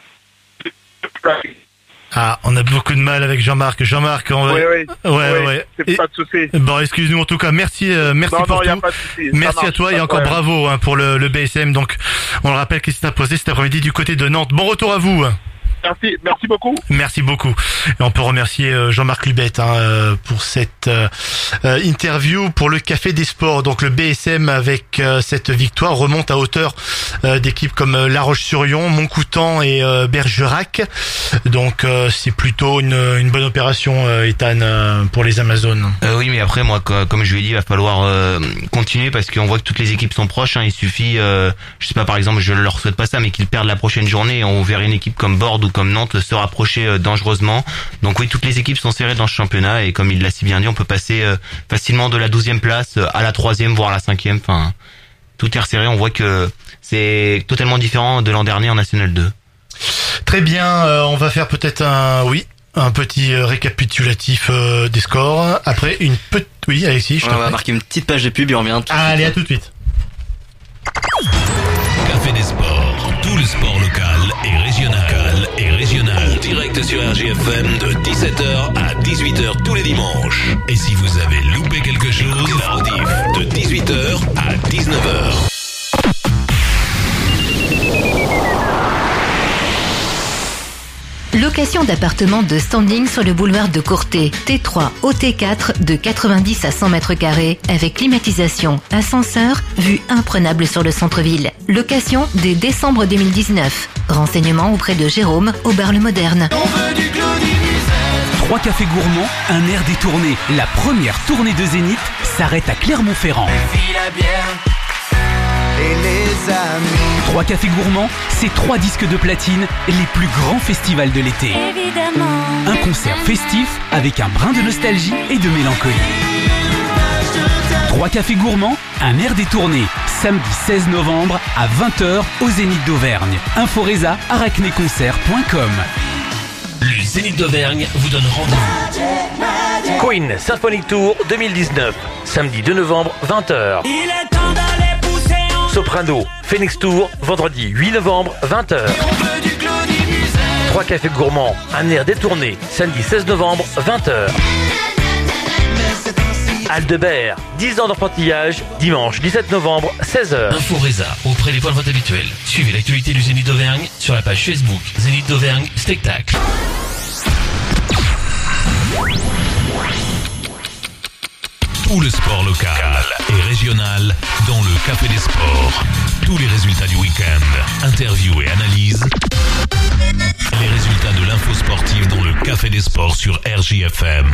Speaker 2: Ah, on a beaucoup de mal avec Jean-Marc. Jean-Marc, on va...
Speaker 21: Oui, oui.
Speaker 2: Ouais,
Speaker 21: oui,
Speaker 2: ouais.
Speaker 21: C'est
Speaker 2: Et...
Speaker 21: pas de souci.
Speaker 2: Bon, excuse-nous en tout cas. Merci, euh, merci
Speaker 21: non,
Speaker 2: pour
Speaker 21: non,
Speaker 2: tout.
Speaker 21: Y a pas de souci.
Speaker 2: Merci
Speaker 21: marche,
Speaker 2: à toi et encore
Speaker 21: problème.
Speaker 2: bravo hein, pour le, le B S M. Donc, on le rappelle qu'il s'est imposé cet après-midi du côté de Nantes. Bon retour à vous.
Speaker 21: Merci, merci beaucoup.
Speaker 2: Merci beaucoup. Et on peut remercier Jean-Marc Lubette hein, pour cette euh, interview pour le Café des Sports. Donc le B S M avec euh, cette victoire remonte à hauteur euh, d'équipes comme La Roche-sur-Yon, Montcoutan et euh, Bergerac. Donc euh, c'est plutôt une, une bonne opération, euh, Ethan, euh, pour les Amazones.
Speaker 3: Euh, oui, mais après moi, comme je lui ai dit, il va falloir euh, continuer parce qu'on voit que toutes les équipes sont proches. Hein. Il suffit, euh, je sais pas, par exemple, je leur souhaite pas ça, mais qu'ils perdent la prochaine journée. On verrait une équipe comme Bordeaux comme Nantes se rapprocher dangereusement. Donc oui, toutes les équipes sont serrées dans ce championnat et comme il l'a si bien dit, on peut passer facilement de la douzième place à la troisième, voire à la cinquième. Enfin, tout est resserré. On voit que c'est totalement différent de l'an dernier en National deux.
Speaker 2: Très bien, euh, on va faire peut-être un, oui, un petit récapitulatif euh, des scores. Après une petite, oui, Alexis, je
Speaker 4: On va marquer une petite page de pub et on revient.
Speaker 2: Ah, allez, à tout de suite.
Speaker 1: Café des Sports, tout le sport local et régional. Et régional. Direct sur R J F M de dix-sept heures à dix-huit heures tous les dimanches. Et si vous avez loupé quelque chose, la rediff de dix-huit heures à dix-neuf heures.
Speaker 6: Location d'appartements de standing sur le boulevard de Courtet. T trois, O T quatre de quatre-vingt-dix à cent mètres carrés avec climatisation, ascenseur, vue imprenable sur le centre-ville. Location dès décembre deux mille dix-neuf. Renseignements auprès de Jérôme au bar Le Moderne.
Speaker 8: Trois cafés gourmands, un air détourné. La première tournée de Zénith s'arrête à Clermont-Ferrand.
Speaker 7: Et les amis.
Speaker 8: Trois cafés gourmands, c'est trois disques de platine, les plus grands festivals de l'été.
Speaker 9: Évidemment.
Speaker 8: Un concert festif avec un brin de nostalgie et de mélancolie. Trois cafés gourmands, un air détourné. Samedi seize novembre à vingt heures au Zénith d'Auvergne. Inforesa, arachnéconcert point com.
Speaker 1: Le Zénith d'Auvergne vous donne rendez-vous.
Speaker 16: Queen Symphonic Tour deux mille dix-neuf, samedi deux novembre, vingt heures.
Speaker 9: Il est temps d'aller pousser en...
Speaker 16: Soprano, Phoenix Tour, vendredi huit novembre, vingt heures. Trois cafés gourmands, un air détourné, samedi seize novembre, vingt heures. Aldebert, dix ans d'enfantillage, dimanche dix-sept novembre, seize heures.
Speaker 1: Inforesa, auprès des points de vente habituels. Suivez l'actualité du Zénith d'Auvergne sur la page Facebook Zénith d'Auvergne Spectacle. Tout le sport local et régional dans le Café des Sports. Tous les résultats du week-end, interviews et analyses. Les résultats de l'info sportive dans le Café des Sports sur R J F M.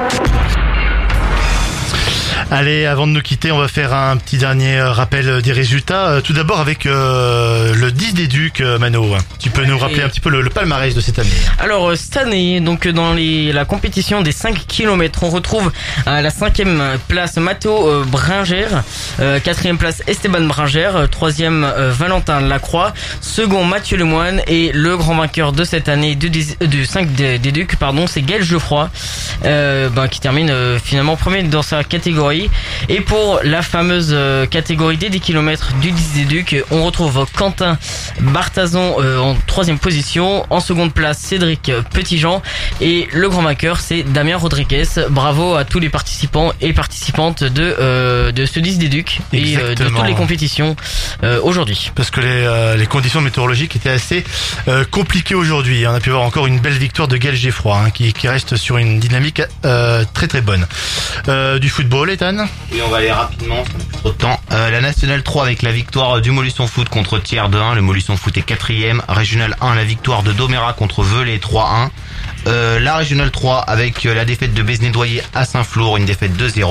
Speaker 2: Allez, avant de nous quitter, on va faire un petit dernier rappel des résultats. Tout d'abord avec euh, le dix des Ducs, Mano. Tu peux nous rappeler un petit peu le, le palmarès de cette année?
Speaker 5: Alors cette année, donc dans les, la compétition des cinq kilomètres, on retrouve à la cinquième place Matteo euh, Bringer, euh, quatrième place Esteban Bringer, troisième euh, Valentin Lacroix, second Mathieu Lemoine et le grand vainqueur de cette année du, du cinq des, des Ducs, pardon, c'est Gaël Geoffroy, euh, ben, qui termine euh, finalement premier dans sa catégorie. Et pour la fameuse euh, catégorie des dix kilomètres du dix des Ducs, on retrouve Quentin Bartazon euh, en troisième position, en seconde place Cédric Petitjean et le grand vainqueur c'est Damien Rodriguez. Bravo à tous les participants et participantes de euh, de ce dix des Ducs et euh, de toutes les compétitions euh, aujourd'hui.
Speaker 2: Parce que les, euh, les conditions météorologiques étaient assez euh, compliquées aujourd'hui. On a pu voir encore une belle victoire de Gaël Geoffroy hein, qui, qui reste sur une dynamique euh, très très bonne. Euh, du football, Ethan?
Speaker 3: Oui, on va aller rapidement, ça n'a plus trop de temps. Euh, la Nationale trois avec la victoire du Montluçon Foot contre Thiers deux un. Le Montluçon Foot est quatrième. Régional un, la victoire de Domérat contre Velay trois un. Euh, la Régionale trois avec la défaite de Besnédoyer à Saint-Flour, une défaite deux zéro.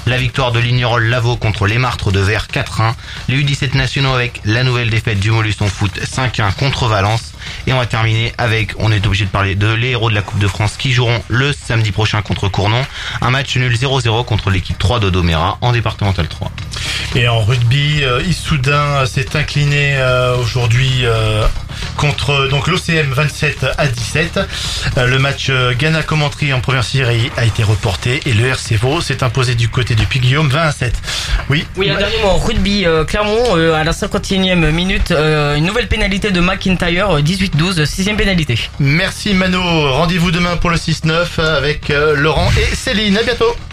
Speaker 3: La victoire de Lignerolles Lavaux contre les Martres de Vers quatre un. Les U dix-sept nationaux avec la nouvelle défaite du Montluçon Foot cinq un contre Valence. Et on va terminer avec, on est obligé de parler de les héros de la Coupe de France qui joueront le samedi prochain contre Cournon. Un match nul zéro zéro contre l'équipe trois d'Odomera en départemental trois.
Speaker 2: Et en rugby, euh, Issoudun s'est incliné euh, aujourd'hui euh, contre donc l'O C M vingt-sept à dix-sept. Euh, le match euh, Ghana-Commentry en première série a été reporté et le R C Vaud s'est imposé du côté du Puy-Guillaume vingt à sept. Oui.
Speaker 5: Oui, un dernier mot en rugby, euh, Clermont euh, à la cinquante et unième minute, euh, une nouvelle pénalité de McIntyre, dix-huit douze, sixième pénalité.
Speaker 2: Merci Mano, rendez-vous demain pour le six neuf avec euh, Laurent et Céline. À bientôt.